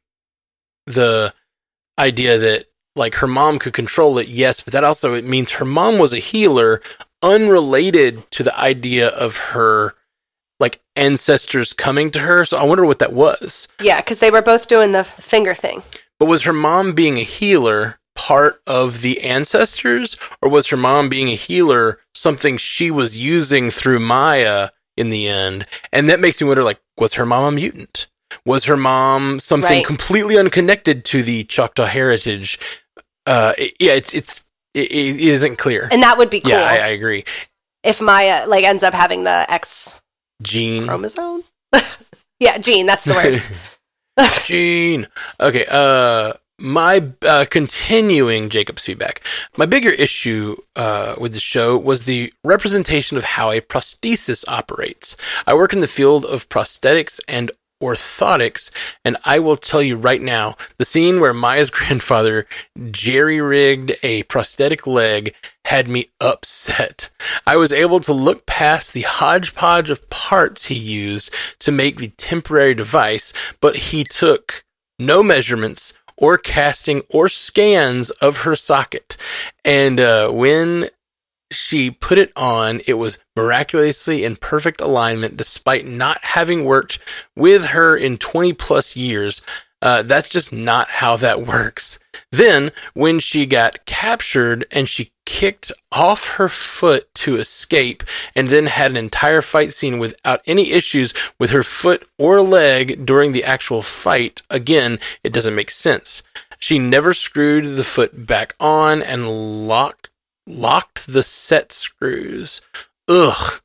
the idea that like her mom could control it, yes, but that also, it means her mom was a healer unrelated to the idea of her like ancestors coming to her. So I wonder what that was. Yeah, because they were both doing the finger thing. But was her mom being a healer part of the ancestors, or was her mom being a healer something she was using through Maya in the end? And that makes me wonder, like, was her mom a mutant? Was her mom something right. completely unconnected to the Choctaw heritage? Uh, it, yeah, it's it's it, it isn't clear. And that would be cool. Yeah, I, I agree. If Maya like ends up having the X gene chromosome. Yeah, gene. That's the word. Gene. Okay. Uh, my uh, continuing Jacob's feedback. My bigger issue uh, with the show was the representation of how a prosthesis operates. I work in the field of prosthetics and orthotics, and I will tell you right now, the scene where Maya's grandfather jerry-rigged a prosthetic leg had me upset. I was able to look past the hodgepodge of parts he used to make the temporary device, but he took no measurements or casting or scans of her socket. And uh, when she put it on, it was miraculously in perfect alignment despite not having worked with her in twenty plus years. Uh, that's just not how that works. Then, when she got captured and she kicked off her foot to escape and then had an entire fight scene without any issues with her foot or leg during the actual fight, again, it doesn't make sense. She never screwed the foot back on and locked locked the set screws. Ugh.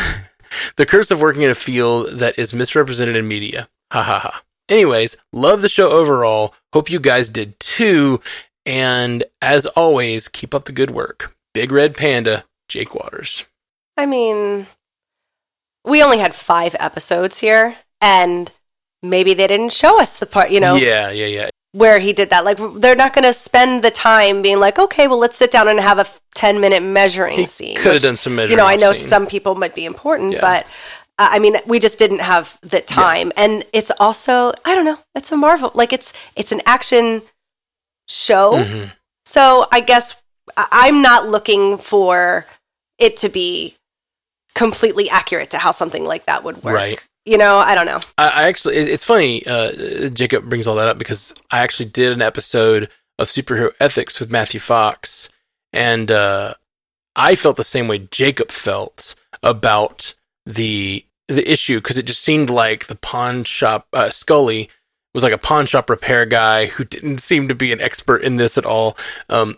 The curse of working in a field that is misrepresented in media. Ha ha ha. Anyways, love the show overall. Hope you guys did too. And as always, keep up the good work. Big Red Panda, Jake Waters. I mean, we only had five episodes here, and maybe they didn't show us the part, you know? Yeah, yeah, yeah. Where he did that. Like, they're not going to spend the time being like, okay, well, let's sit down and have a ten-minute measuring he scene. Could have done some measuring. You know, I know scene. some people might be important, yeah. but uh, I mean, we just didn't have the time. Yeah. And it's also, I don't know, it's a Marvel. Like, it's it's an action show. Mm-hmm. So I guess I'm not looking for it to be completely accurate to how something like that would work. Right. You know, I don't know. I, I actually, it, it's funny, uh, Jacob brings all that up because I actually did an episode of Superhero Ethics with Matthew Fox, and uh, I felt the same way Jacob felt about the the issue, because it just seemed like the pawn shop, uh, Scully was like a pawn shop repair guy who didn't seem to be an expert in this at all. Um,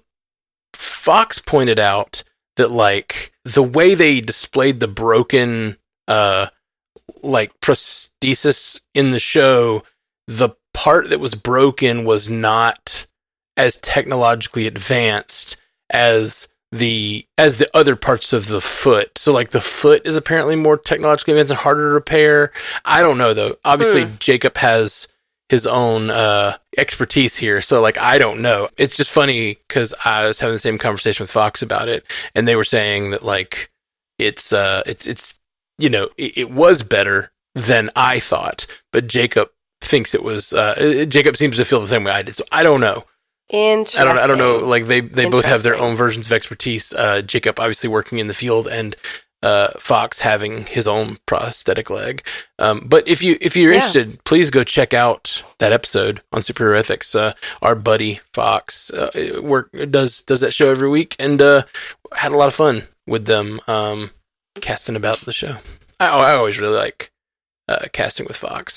Fox pointed out that like the way they displayed the broken uh like prosthesis in the show, the part that was broken was not as technologically advanced as the as the other parts of the foot. So like the foot is apparently more technologically advanced and harder to repair. I don't know though. Obviously mm. Jacob has his own uh expertise here, so like I don't know. It's just funny because I was having the same conversation with Fox about it, and they were saying that like it's uh it's it's you know it, it was better than I thought, but Jacob thinks it was uh Jacob seems to feel the same way I did, so I don't know. Interesting. I don't I don't know, like they they both have their own versions of expertise. uh Jacob obviously working in the field, and Uh, Fox having his own prosthetic leg. Um, but if you if you're yeah. interested, please go check out that episode on Superhero Ethics. Uh, our buddy Fox uh, work does does that show every week, and uh, had a lot of fun with them um, casting about the show. I, I always really like uh, casting with Fox.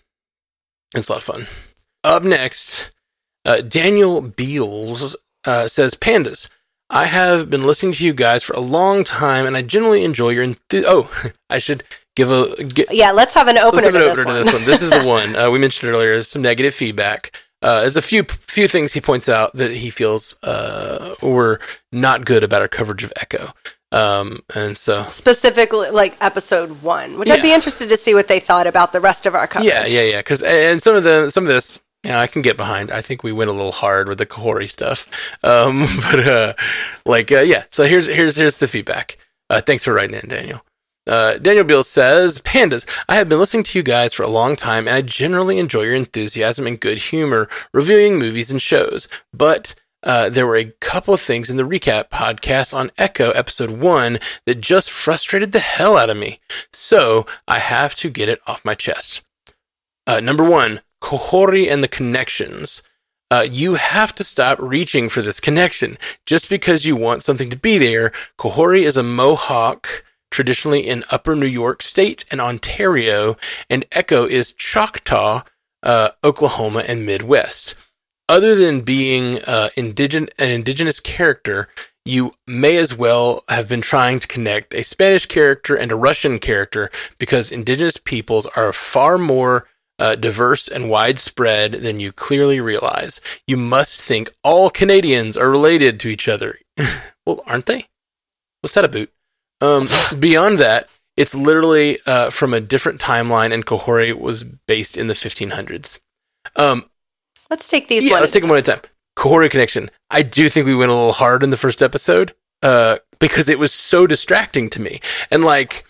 It's a lot of fun. Up next, uh, Daniel Beals uh, says, "Pandas, I have been listening to you guys for a long time, and I generally enjoy your enthusiasm." Oh, I should give a... Get, yeah, let's have an opener, let's have an to, opener this to this one. This is the one. Uh, we mentioned earlier, there's some negative feedback. Uh, there's a few few things he points out that he feels uh, were not good about our coverage of Echo. Um, and so... Specifically, like, episode one, which yeah. I'd be interested to see what they thought about the rest of our coverage. Yeah, yeah, yeah. Because, and some of the some of this... Yeah, I can get behind. I think we went a little hard with the Kahori stuff, um, but uh, like, uh, yeah. So here's here's here's the feedback. Uh, thanks for writing in, Daniel. Uh, Daniel Beal says, "Pandas, I have been listening to you guys for a long time, and I generally enjoy your enthusiasm and good humor reviewing movies and shows. But uh, there were a couple of things in the recap podcast on Echo episode one that just frustrated the hell out of me. So I have to get it off my chest. Uh, number one." Kahori and the connections. Uh, you have to stop reaching for this connection. Just because you want something to be there, Kahori is a Mohawk, traditionally in Upper New York State and Ontario, and Echo is Choctaw, uh, Oklahoma and Midwest. Other than being uh, indigen- an indigenous character, you may as well have been trying to connect a Spanish character and a Russian character, because indigenous peoples are far more Uh, diverse and widespread than you clearly realize. You must think all Canadians are related to each other. Well, aren't they? What's that about? Um, beyond that, it's literally uh, from a different timeline, and Kahori was based in the fifteen hundreds. Um, let's take these. Yeah, one let's take them one at a time. Kahori connection. I do think we went a little hard in the first episode uh, because it was so distracting to me, and like.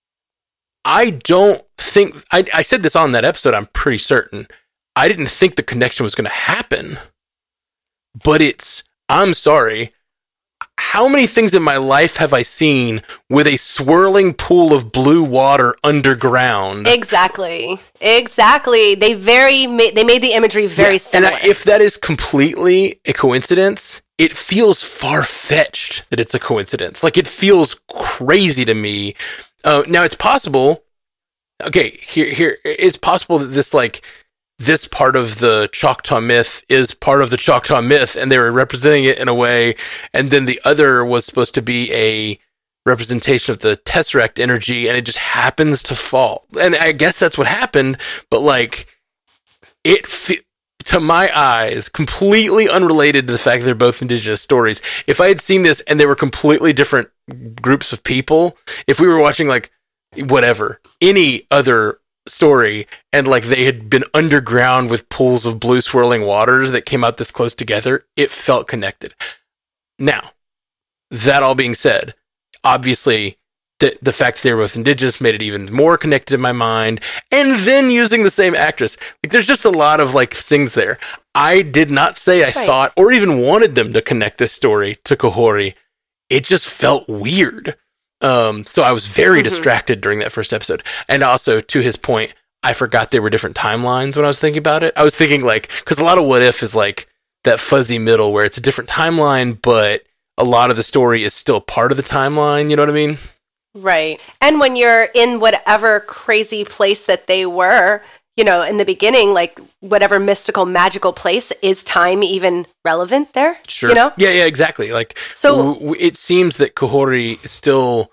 I don't think, I, I said this on that episode, I'm pretty certain. I didn't think the connection was going to happen. But it's, I'm sorry, how many things in my life have I seen with a swirling pool of blue water underground? Exactly. Exactly. They very, ma- they made the imagery very yeah, similar. And I, if that is completely a coincidence, it feels far-fetched that it's a coincidence. Like, it feels crazy to me. Uh, now it's possible. Okay, here, here it's possible that this, like, this part of the Choctaw myth is part of the Choctaw myth, and they were representing it in a way, and then the other was supposed to be a representation of the Tesseract energy, and it just happens to fall. And I guess that's what happened. But like, it. Fe- To my eyes, completely unrelated to the fact that they're both indigenous stories. If I had seen this and they were completely different groups of people, if we were watching like whatever, any other story, and like they had been underground with pools of blue swirling waters that came out this close together, it felt connected. Now, that all being said, obviously the, the fact that they were both indigenous made it even more connected in my mind. And then using the same actress. Like, there's just a lot of, like, things there. I did not say I right. thought or even wanted them to connect this story to Kahori. it just felt weird. Um, so I was very Mm-hmm. distracted during that first episode. And also, to his point, I forgot they were different timelines when I was thinking about it. I was thinking like, because a lot of What If is like that fuzzy middle where it's a different timeline, but a lot of the story is still part of the timeline. You know what I mean? Right. And when you're in whatever crazy place that they were, you know, in the beginning, like whatever mystical, magical place, is time even relevant there? Sure. You know? Yeah, yeah, exactly. Like, So- w- w- it seems that Kahori is still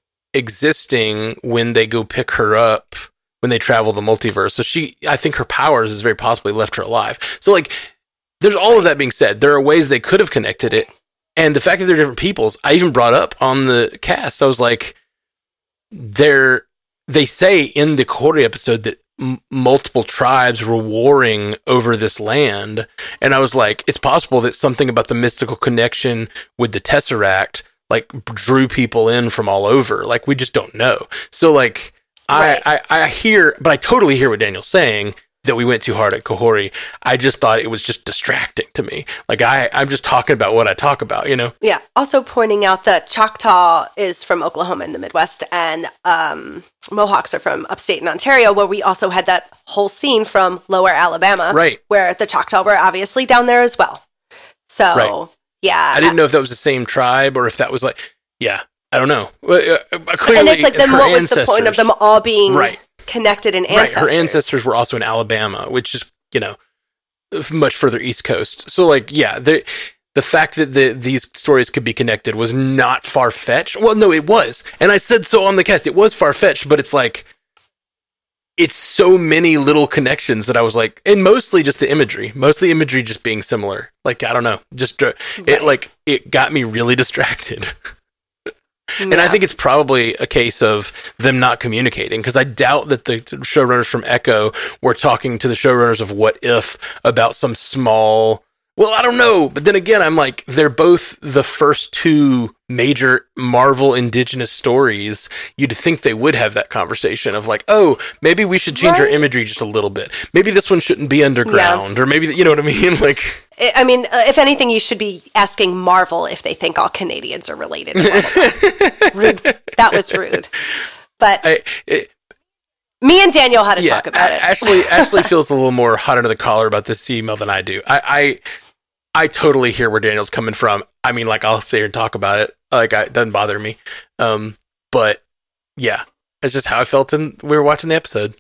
existing when they go pick her up, when they travel the multiverse. So she, I think her powers is very possibly left her alive. So like, there's all of that being said, there are ways they could have connected it. And the fact that they're different peoples, I even brought up on the cast. I was like, they're, they say in the Kahori episode that m- multiple tribes were warring over this land. And I was like, it's possible that something about the mystical connection with the Tesseract, like, drew people in from all over. Like, we just don't know. So, like, Right. I, I, I hear, but I totally hear what Daniel's saying, that we went too hard at Kahori. I just thought it was just distracting to me. Like, I, I'm just talking about what I talk about, you know? Yeah. Also pointing out that Choctaw is from Oklahoma in the Midwest, and um, Mohawks are from upstate in Ontario, where we also had that whole scene from Lower Alabama, Right. where the Choctaw were obviously down there as well. So, Right. yeah. I didn't know if that was the same tribe or if that was like, yeah, I don't know. Well, uh, uh, clearly, and it's like, then her what was the point of ancestors- them all being Right. connected and Right, ancestors? her ancestors were also in Alabama, which is, you know, f- much further East Coast. So, like, yeah, the the fact that the, these stories could be connected was not far fetched. Well, no, it was, and I said so on the cast. It was far fetched, but it's like, it's so many little connections that I was like, and mostly just the imagery, mostly imagery just being similar. Like, I don't know, just uh, it Right. like it got me really distracted. And I Yeah. think it's probably a case of them not communicating, because I doubt that the showrunners from Echo were talking to the showrunners of What If about some small, well, I don't know. But then again, I'm like, they're both the first two major Marvel indigenous stories. You'd think they would have that conversation of like, oh, maybe we should change our Right. imagery just a little bit. Maybe this one shouldn't be underground, or maybe, you know what I mean? Like, I- I mean, uh, if anything, you should be asking Marvel if they think all Canadians are related. Blah, blah, blah. Rude. That was rude. But I, it, me and Daniel had to yeah, talk about A- it. Ashley Ashley feels a little more hot under the collar about this email than I do. I, I I totally hear where Daniel's coming from. I mean, like, I'll sit here and talk about it. Like, I, it doesn't bother me. Um, but yeah, it's just how I felt when we were watching the episode.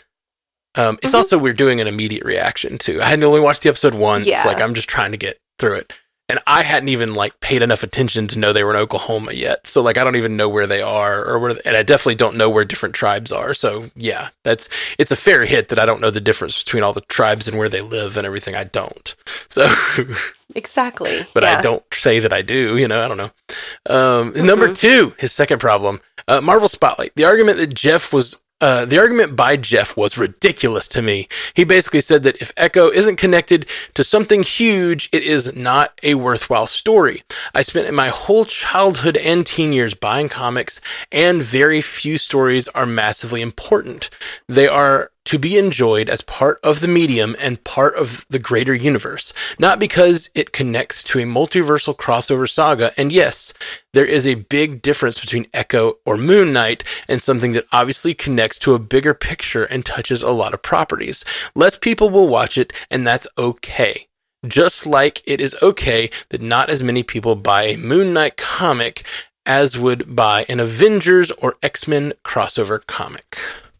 Um, it's Mhm. also, we're doing an immediate reaction too. I hadn't only watched the episode once. Yeah. Like, I'm just trying to get through it. And I hadn't even like paid enough attention to know they were in Oklahoma yet. So like, I don't even know where they are or where, and I definitely don't know where different tribes are. So yeah, that's, it's a fair hit that I don't know the difference between all the tribes and where they live and everything. I don't. So, Exactly. but yeah. I don't say that I do, you know, I don't know. Um, Mm-hmm. Number two, his second problem, uh, Marvel Spotlight. The argument that Jeff was, uh, the argument by Jeff was ridiculous to me. He basically said that if Echo isn't connected to something huge, it is not a worthwhile story. I spent my whole childhood and teen years buying comics, and very few stories are massively important. They are to be enjoyed as part of the medium and part of the greater universe, not because it connects to a multiversal crossover saga. And yes, there is a big difference between Echo or Moon Knight and something that obviously connects to a bigger picture and touches a lot of properties. Less people will watch it, and that's okay. Just like it is okay that not as many people buy a Moon Knight comic as would buy an Avengers or X-Men crossover comic.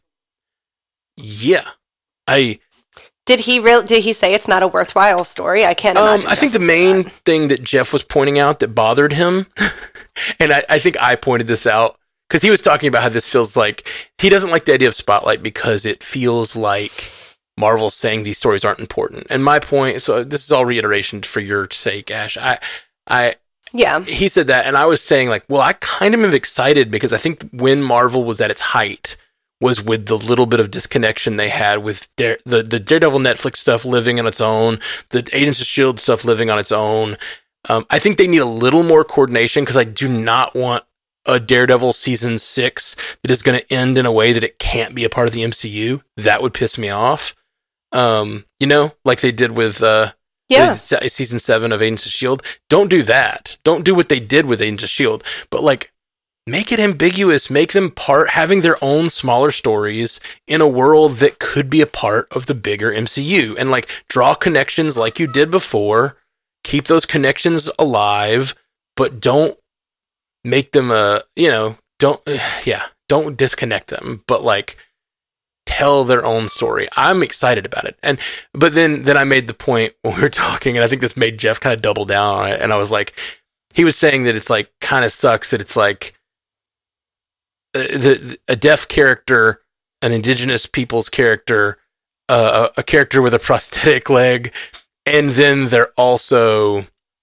Yeah, I Did he real? Did he say it's not a worthwhile story? I can't um imagine. I think the Jeff would say main that. thing that Jeff was pointing out that bothered him, and I, I think I pointed this out because he was talking about how this feels like he doesn't like the idea of Spotlight because it feels like Marvel's saying these stories aren't important. And my point, so this is all reiteration for your sake, Ash. I I Yeah. he said that, and I was saying like, well, I kind of am excited because I think when Marvel was at its height was with the little bit of disconnection they had with Dare, the the Daredevil Netflix stuff living on its own, the Agents of S H I E L D stuff living on its own. Um, I think they need a little more coordination because I do not want a Daredevil season six that is going to end in a way that it can't be a part of the M C U. That would piss me off. Um, you know, like they did with uh, Yeah. Season seven of Agents of S H I E L D. Don't do that. Don't do what they did with Agents of S H I E L D. But like, make it ambiguous. Make them part, having their own smaller stories in a world that could be a part of the bigger M C U. And like, draw connections like you did before. Keep those connections alive, but don't make them a, you know, don't, yeah, don't disconnect them. But like, tell their own story. I'm excited about it. And but then then I made the point when we were talking, and I think this made Jeff kind of double down on it, and I was like, he was saying that it's like kind of sucks that it's like uh, the a deaf character, an indigenous people's character, uh, a, a character with a prosthetic leg, and then they're also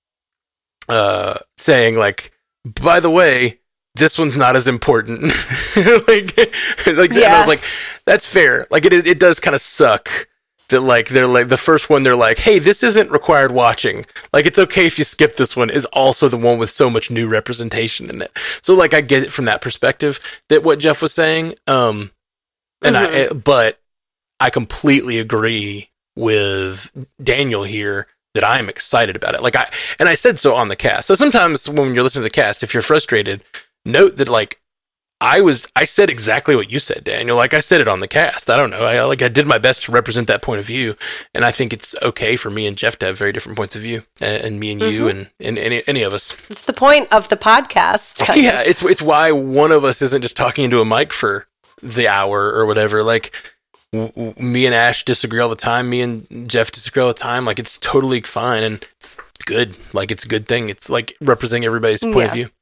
uh, saying like, by the way, this one's not as important. like, like yeah. And I was like, that's fair. Like, it it does kind of suck that, like, they're like, the first one, they're like, hey, this isn't required watching. Like, it's okay if you skip this one, is also the one with so much new representation in it. So, like, I get it from that perspective, that what Jeff was saying. Um, and mm-hmm. I, but I completely agree with Daniel here that I am excited about it. Like, I, and I said so on the cast. So sometimes when you're listening to the cast, if you're frustrated, note that, like, I was, I said exactly what you said, Daniel. Like, I said it on the cast. I don't know. I like, I did my best to represent that point of view. And I think it's okay for me and Jeff to have very different points of view, and, and me and mm-hmm. you and, and any, any of us. It's the point of the podcast. Yeah. It's, it's why one of us isn't just talking into a mic for the hour or whatever. Like, w- w- me and Ash disagree all the time. Me and Jeff disagree all the time. Like, it's totally fine. And it's good. Like, it's a good thing. It's like representing everybody's point yeah. of view.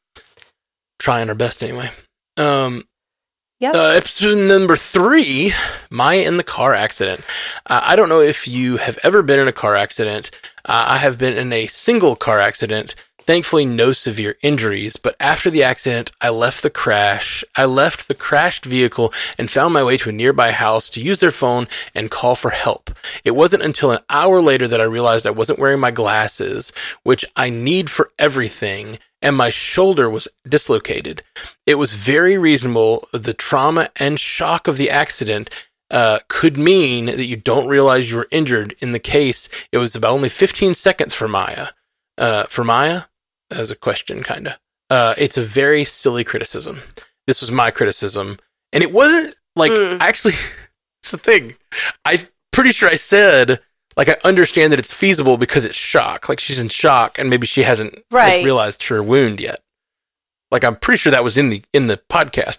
Trying our best anyway. Um, yeah. Uh, episode number three, Maya in the car accident. Uh, I don't know if you have ever been in a car accident. Uh, I have been in a single car accident. Thankfully, no severe injuries. But after the accident, I left the crash. I left the crashed vehicle and found my way to a nearby house to use their phone and call for help. It wasn't until an hour later that I realized I wasn't wearing my glasses, which I need for everything, and my shoulder was dislocated. It was very reasonable. The trauma and shock of the accident uh, could mean that you don't realize you were injured. In the case, it was about only fifteen seconds for Maya. Uh, for Maya? As a question, kind of. Uh, it's a very silly criticism. This was my criticism. And it wasn't, like, mm. actually, it's the thing. I'm pretty sure I said, like, I understand that it's feasible because it's shock. Like, she's in shock, and maybe she hasn't right. like, realized her wound yet. Like, I'm pretty sure that was in the in the podcast.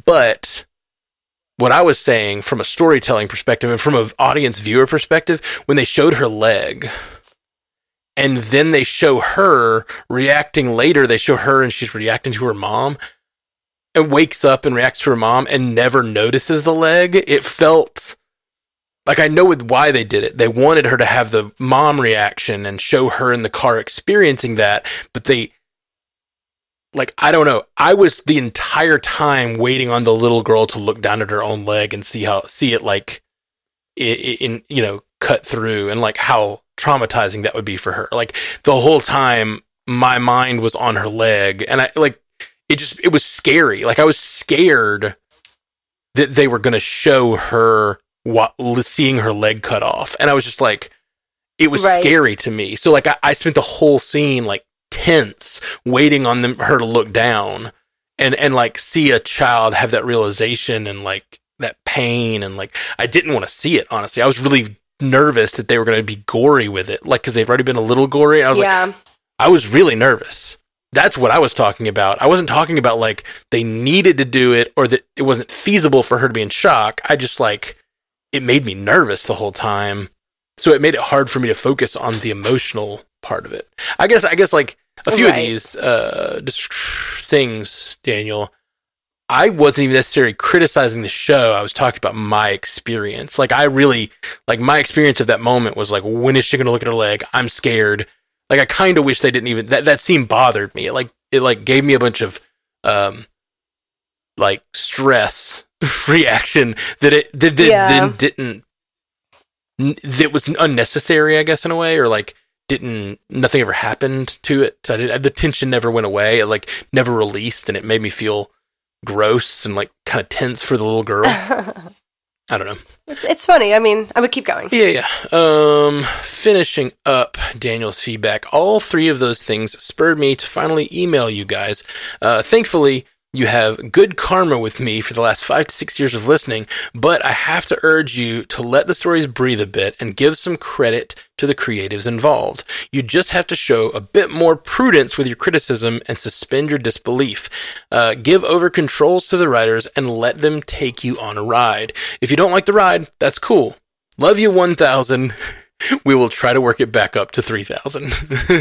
But what I was saying from a storytelling perspective and from an audience viewer perspective, when they showed her leg, and then they show her reacting later, they show her and she's reacting to her mom, and wakes up and reacts to her mom and never notices the leg. It felt like, I know why they did it. They wanted her to have the mom reaction and show her in the car experiencing that. But they, like, I don't know. I was the entire time waiting on the little girl to look down at her own leg and see how, see it like, in, in you know, cut through, and like how traumatizing that would be for her. Like, the whole time my mind was on her leg, and I like it just it was scary. Like, I was scared that they were going to show her what seeing her leg cut off, and I was just like, it was right. scary to me. So like I, I spent the whole scene like tense, waiting on them her to look down and and like see a child have that realization and like that pain, and like I didn't want to see it, honestly. I was really nervous that they were going to be gory with it, like, because they've already been a little gory. I was yeah. like, I was really nervous. That's what I was talking about. I wasn't talking about like they needed to do it or that it wasn't feasible for her to be in shock. I just like, it made me nervous the whole time. So it made it hard for me to focus on the emotional part of it. I guess, I guess like a few right. of these uh, just things, Daniel, I wasn't even necessarily criticizing the show. I was talking about my experience. Like, I really, like, my experience of that moment was like, when is she going to look at her leg? I'm scared. Like, I kind of wish they didn't even, that, that scene bothered me. It like, it like gave me a bunch of, um, like stress reaction that it, that, that yeah. then didn't, that was unnecessary, I guess, in a way, or like didn't, nothing ever happened to it. So I didn't, the tension never went away. It like never released, and it made me feel gross and like kind of tense for the little girl. I don't know. It's, it's funny. I mean, I would keep going. Yeah, yeah. Um, finishing up Daniel's feedback, all three of those things spurred me to finally email you guys. Uh, thankfully, you have good karma with me for the last five to six years of listening, but I have to urge you to let the stories breathe a bit and give some credit to the creatives involved. You just have to show a bit more prudence with your criticism and suspend your disbelief. Uh, give over controls to the writers and let them take you on a ride. If you don't like the ride, that's cool. Love you one thousand. We will try to work it back up to three thousand.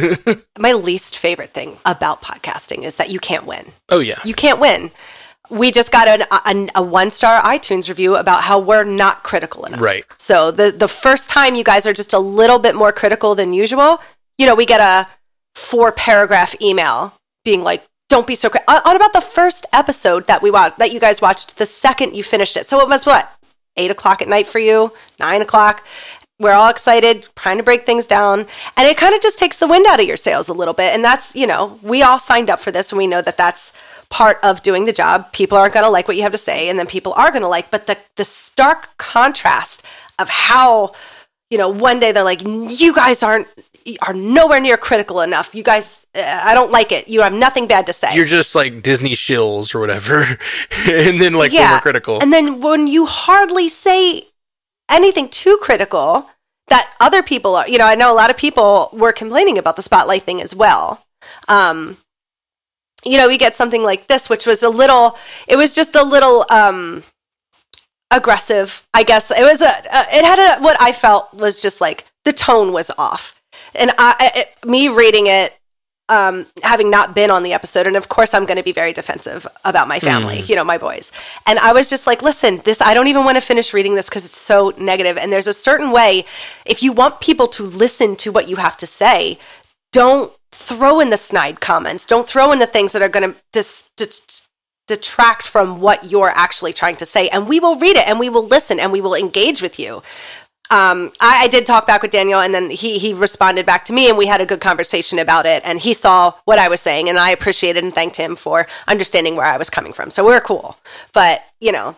My least favorite thing about podcasting is that you can't win. Oh, yeah. You can't win. We just got an, a, a one-star iTunes review about how we're not critical enough. Right. So the, the first time you guys are just a little bit more critical than usual, you know, we get a four-paragraph email being like, don't be so critical. On about the first episode that we watched, that you guys watched the second you finished it. So it was what? Eight o'clock at night for you? Nine o'clock? We're all excited, trying to break things down. And it kind of just takes the wind out of your sails a little bit. And that's, you know, we all signed up for this and we know that that's part of doing the job. People aren't going to like what you have to say and then people are going to like. But the, the stark contrast of how, you know, one day they're like, you guys aren't, are nowhere near critical enough. You guys, uh, I don't like it. You have nothing bad to say. You're just like Disney shills or whatever. And then like, yeah. we're critical. And then when you hardly say anything too critical that other people are, you know, I know a lot of people were complaining about the spotlight thing as well. Um, you know, we get something like this, which was a little, it was just a little um, aggressive, I guess. It was a, a, it had a, what I felt was just like, the tone was off. And I, it, me reading it, Um, having not been on the episode, and of course I'm going to be very defensive about my family, mm. you know, my boys. And I was just like, listen, this, I don't even want to finish reading this because it's so negative. And there's a certain way, if you want people to listen to what you have to say, don't throw in the snide comments. Don't throw in the things that are going to dis- dis- detract from what you're actually trying to say. And we will read it and we will listen and we will engage with you. Um, I, I did talk back with Daniel, and then he he responded back to me, and we had a good conversation about it. And he saw what I was saying, and I appreciated and thanked him for understanding where I was coming from. So we're cool. But you know,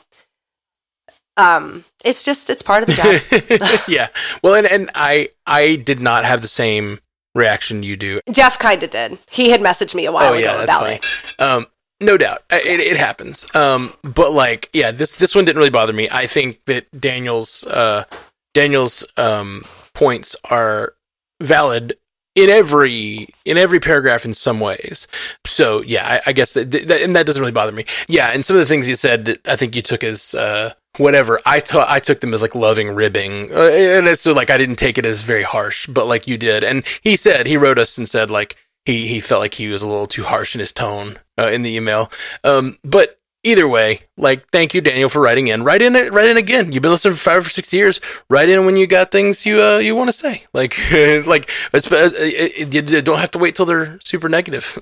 um, it's just it's part of the job. Yeah. Well, and and I I did not have the same reaction you do. Jeff kind of did. He had messaged me a while oh, yeah, ago that's about funny. it. Um, no doubt, it, it happens. Um, but like, yeah, this this one didn't really bother me. I think that Daniel's. Uh, Daniel's um, points are valid in every in every paragraph in some ways. So yeah, I, I guess that, that, and that doesn't really bother me. Yeah, and some of the things you said that I think you took as uh, whatever. I thought I took them as like loving ribbing, uh, and it's so like I didn't take it as very harsh, but like you did. And he said he wrote us and said like he he felt like he was a little too harsh in his tone uh, in the email. Um, but. Either way, like, thank you, Daniel, for writing in. Write in it, write in again. You've been listening for five or six years. Write in when you got things you uh, you want to say. Like, like it's, it, it, you don't have to wait till they're super negative.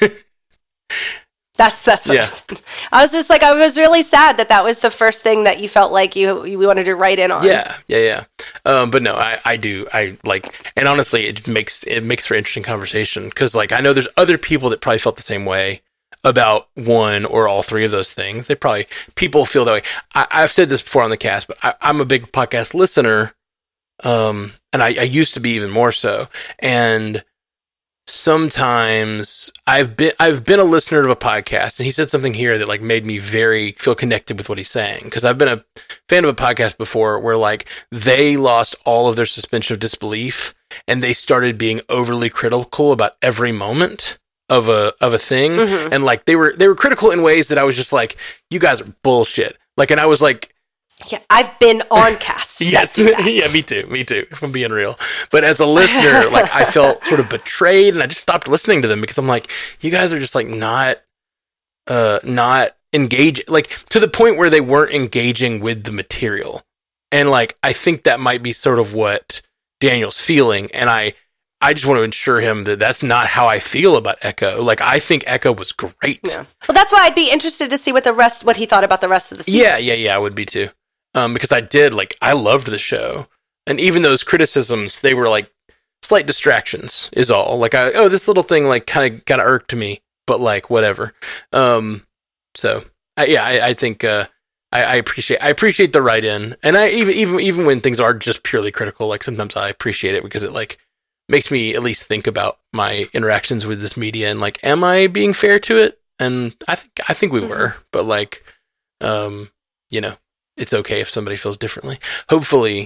That's that's what yeah. I said. I was just like, I was really sad that that was the first thing that you felt like you you wanted to write in on. Yeah, yeah, yeah. Um, but no, I, I do. I like, and honestly, it makes it makes for interesting conversation because, like, I know there's other people that probably felt the same way about one or all three of those things. They probably, people feel that way. I, I've said this before on the cast, but I, I'm a big podcast listener. Um, and I, I used to be even more so. And sometimes I've been, I've been a listener of a podcast, and he said something here that like made me very feel connected with what he's saying. Cause I've been a fan of a podcast before where like they lost all of their suspension of disbelief and they started being overly critical about every moment of a of a thing, mm-hmm. and like they were they were critical in ways that I was just like, you guys are bullshit. Like, and I was like, yeah, I've been on casts. Yes, yeah, me too, me too. If I'm being real, but as a listener, like I felt sort of betrayed, and I just stopped listening to them because I'm like, you guys are just like not, uh, not engaging, like to the point where they weren't engaging with the material, and like I think that might be sort of what Daniel's feeling, and I. I just want to ensure him that that's not how I feel about Echo. Like, I think Echo was great. Yeah. Well, that's why I'd be interested to see what the rest, what he thought about the rest of the season. Yeah, yeah, yeah, I would be too. Um, because I did, like, I loved the show. And even those criticisms, they were like slight distractions is all. Like, I, oh, this little thing, like, kind of, kind of irked me, but like, whatever. Um, so, I, yeah, I, I think, uh, I, I appreciate I appreciate the write in, and I even even even when things are just purely critical, like sometimes I appreciate it because it like makes me at least think about my interactions with this media and like, am I being fair to it? And I think I think we mm-hmm. were, but like, um, you know, it's okay if somebody feels differently. Hopefully,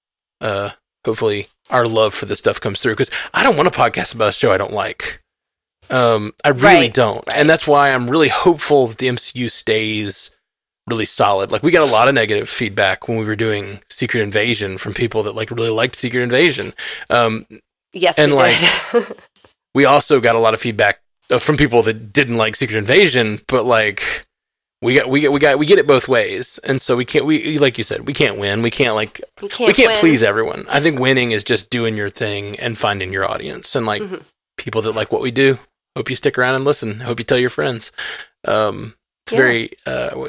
uh, hopefully our love for this stuff comes through because I don't want a podcast about a show I don't like. Um, I really right, don't, right. And that's why I'm really hopeful that the M C U stays really solid. Like we got a lot of negative feedback when we were doing Secret Invasion from people that like really liked Secret Invasion. Um, yes, and we like did. we also got a lot of feedback from people that didn't like Secret Invasion, but like we got we get we got we get it both ways, and so we can't we like you said we can't win. We can't like we can't, we can't win. please everyone. I think winning is just doing your thing and finding your audience, and like mm-hmm. people that like what we do. Hope you stick around and listen. Hope you tell your friends. Um, it's yeah. very. Uh,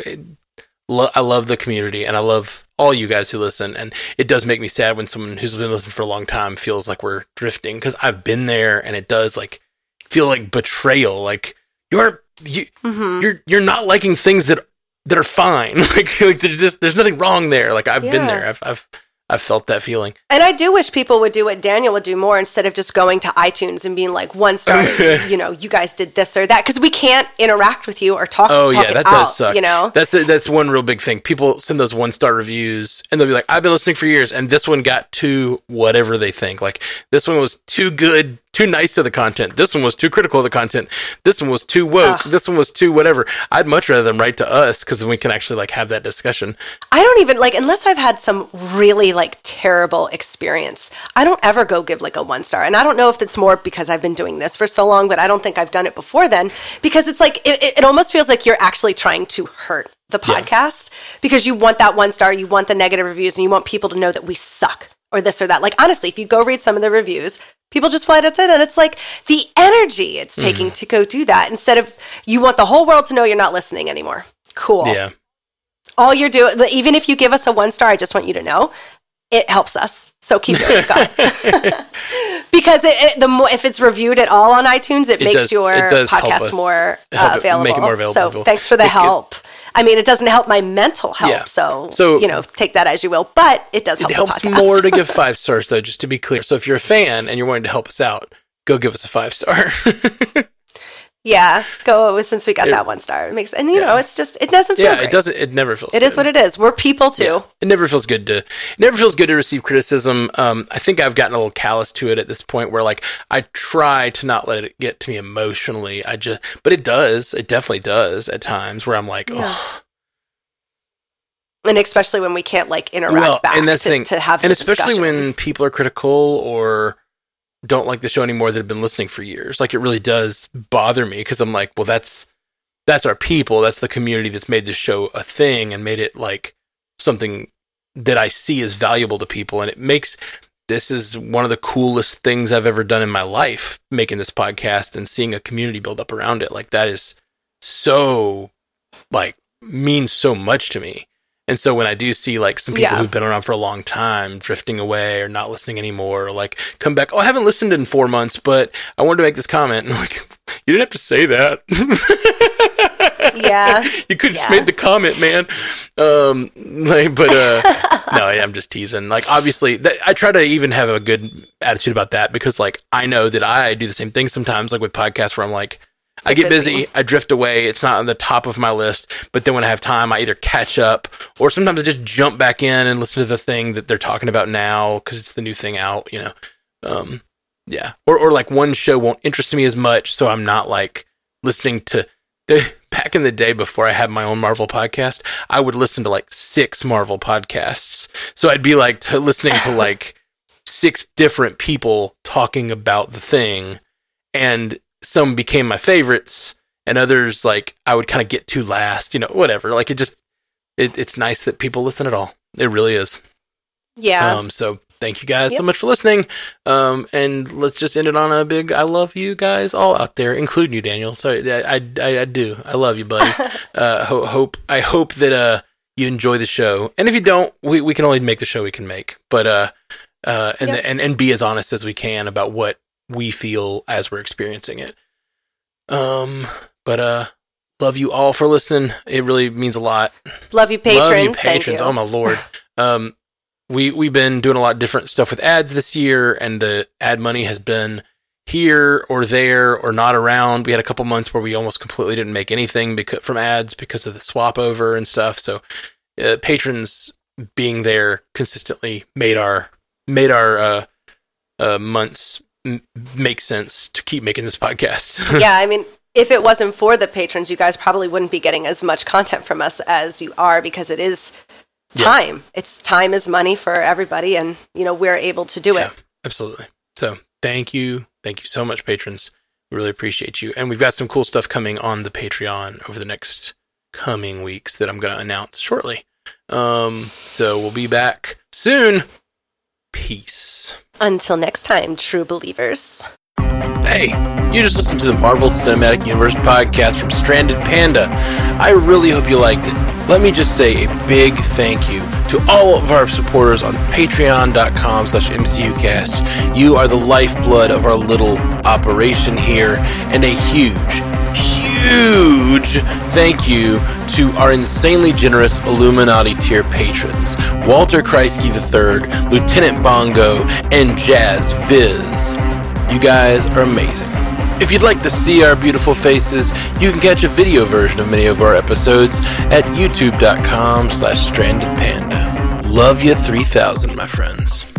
Lo- I love the community and I love all you guys who listen. And it does make me sad when someone who's been listening for a long time feels like we're drifting because I've been there and it does like feel like betrayal. Like you aren't, you, mm-hmm. you're, you're not liking things that, that are fine. like, like there's just, there's nothing wrong there. Like I've yeah. been there. I've, I've, I've felt that feeling. And I do wish people would do what Daniel would do more instead of just going to iTunes and being like, one star, you know, you guys did this or that. Because we can't interact with you or talk, oh, talk yeah, it that out, does suck. You know? That's a, that's one real big thing. People send those one-star reviews and they'll be like, I've been listening for years and this one got too whatever they think. Like, this one was too good, too nice to the content. This one was too critical of the content. This one was too woke. Ugh. This one was too whatever. I'd much rather them write to us because we can actually like have that discussion. I don't even like, unless I've had some really like terrible experience, I don't ever go give like a one star. And I don't know if it's more because I've been doing this for so long, but I don't think I've done it before then because it's like, it, it almost feels like you're actually trying to hurt the podcast yeah. because you want that one star, you want the negative reviews and you want people to know that we suck or this or that. Like, honestly, if you go read some of the reviews, people just flat out said, and it's like the energy it's taking mm. to go do that instead of you want the whole world to know you're not listening anymore. Cool. Yeah. All you're doing, even if you give us a one star, I just want you to know it helps us. So keep doing it, God. Because it, it, the more, if it's reviewed at all on iTunes, it, it makes does, your it podcast more uh, available. Make it more available. So thanks for the it help. Could, I mean, it doesn't help my mental health, yeah. so, so, you know, take that as you will, but it does help It helps the podcast. more to give five stars, though, just to be clear. So if you're a fan and you're wanting to help us out, go give us a five star. Yeah, go since we got it, that one star. It makes and you yeah. know it's just it doesn't feel yeah great. it doesn't it never feels it good. Is what it is. We're people too. Yeah. It never feels good to it never feels good to receive criticism. Um, I think I've gotten a little callous to it at this point where like I try to not let it get to me emotionally. I just but it does it definitely does at times where I'm like yeah. oh. And especially when we can't like interact well, back and that's to, thing. to have and the especially discussion. when people are critical or don't like the show anymore that have been listening for years. Like it really does bother me because I'm like, well, that's that's our people. That's the community that's made this show a thing and made it like something that I see as valuable to people. And it makes this is one of the coolest things I've ever done in my life, making this podcast and seeing a community build up around it. Like that is so like means so much to me. And so when I do see like some people yeah. who've been around for a long time drifting away or not listening anymore or like come back, oh, I haven't listened in four months, but I wanted to make this comment. And like, you didn't have to say that. Yeah. You could have yeah. just made the comment, man. Um, like, but uh, no, I'm just teasing. Like, obviously, th- I try to even have a good attitude about that because like I know that I do the same thing sometimes, like with podcasts where I'm like, I get busy. busy, I drift away, it's not on the top of my list, but then when I have time, I either catch up, or sometimes I just jump back in and listen to the thing that they're talking about now, because it's the new thing out, you know? Um, yeah. Or or like one show won't interest me as much, so I'm not like listening to, the, back in the day before I had my own Marvel podcast, I would listen to like six Marvel podcasts, so I'd be like to, listening to like six different people talking about the thing, and some became my favorites and others like I would kind of get to last, you know, whatever. Like it just, it, it's nice that people listen at all. It really is. Yeah. Um, so thank you guys yep. so much for listening. Um, and let's just end it on a big, I love you guys all out there, including you, Daniel. Sorry. I, I, I do. I love you, buddy. uh, ho- hope, I hope that, uh, you enjoy the show. And if you don't, we, we can only make the show we can make, but, uh, uh, and, yep. the, and, and be as honest as we can about what we feel as we're experiencing it. Um, but, uh, love you all for listening. It really means a lot. Love you, patrons. Love you, Thank patrons. you. Oh, my Lord. Um, we, we've been doing a lot of different stuff with ads this year, and the ad money has been here or there or not around. We had a couple months where we almost completely didn't make anything because, from ads because of the swap over and stuff. So uh, patrons being there consistently made our made our uh, uh, months m- make sense to keep making this podcast. Yeah, I mean, if it wasn't for the patrons, you guys probably wouldn't be getting as much content from us as you are, because it is time. Yeah. It's time is money for everybody, and you know we're able to do yeah, it. Absolutely. So thank you. Thank you so much, patrons. We really appreciate you. And we've got some cool stuff coming on the Patreon over the next coming weeks that I'm going to announce shortly. Um, so we'll be back soon. Peace. Until next time, true believers. Hey, you just listened to the Marvel Cinematic Universe podcast from Stranded Panda. I really hope you liked it. Let me just say a big thank you to all of our supporters on patreon.com slash MCUcast. You are the lifeblood of our little operation here, and a huge, huge thank you to our insanely generous Illuminati tier patrons, Walter Kreisky the third, Lieutenant Bongo, and Jazz Viz. You guys are amazing. If you'd like to see our beautiful faces, you can catch a video version of many of our episodes at youtube.com slash stranded panda. Love you three thousand, my friends.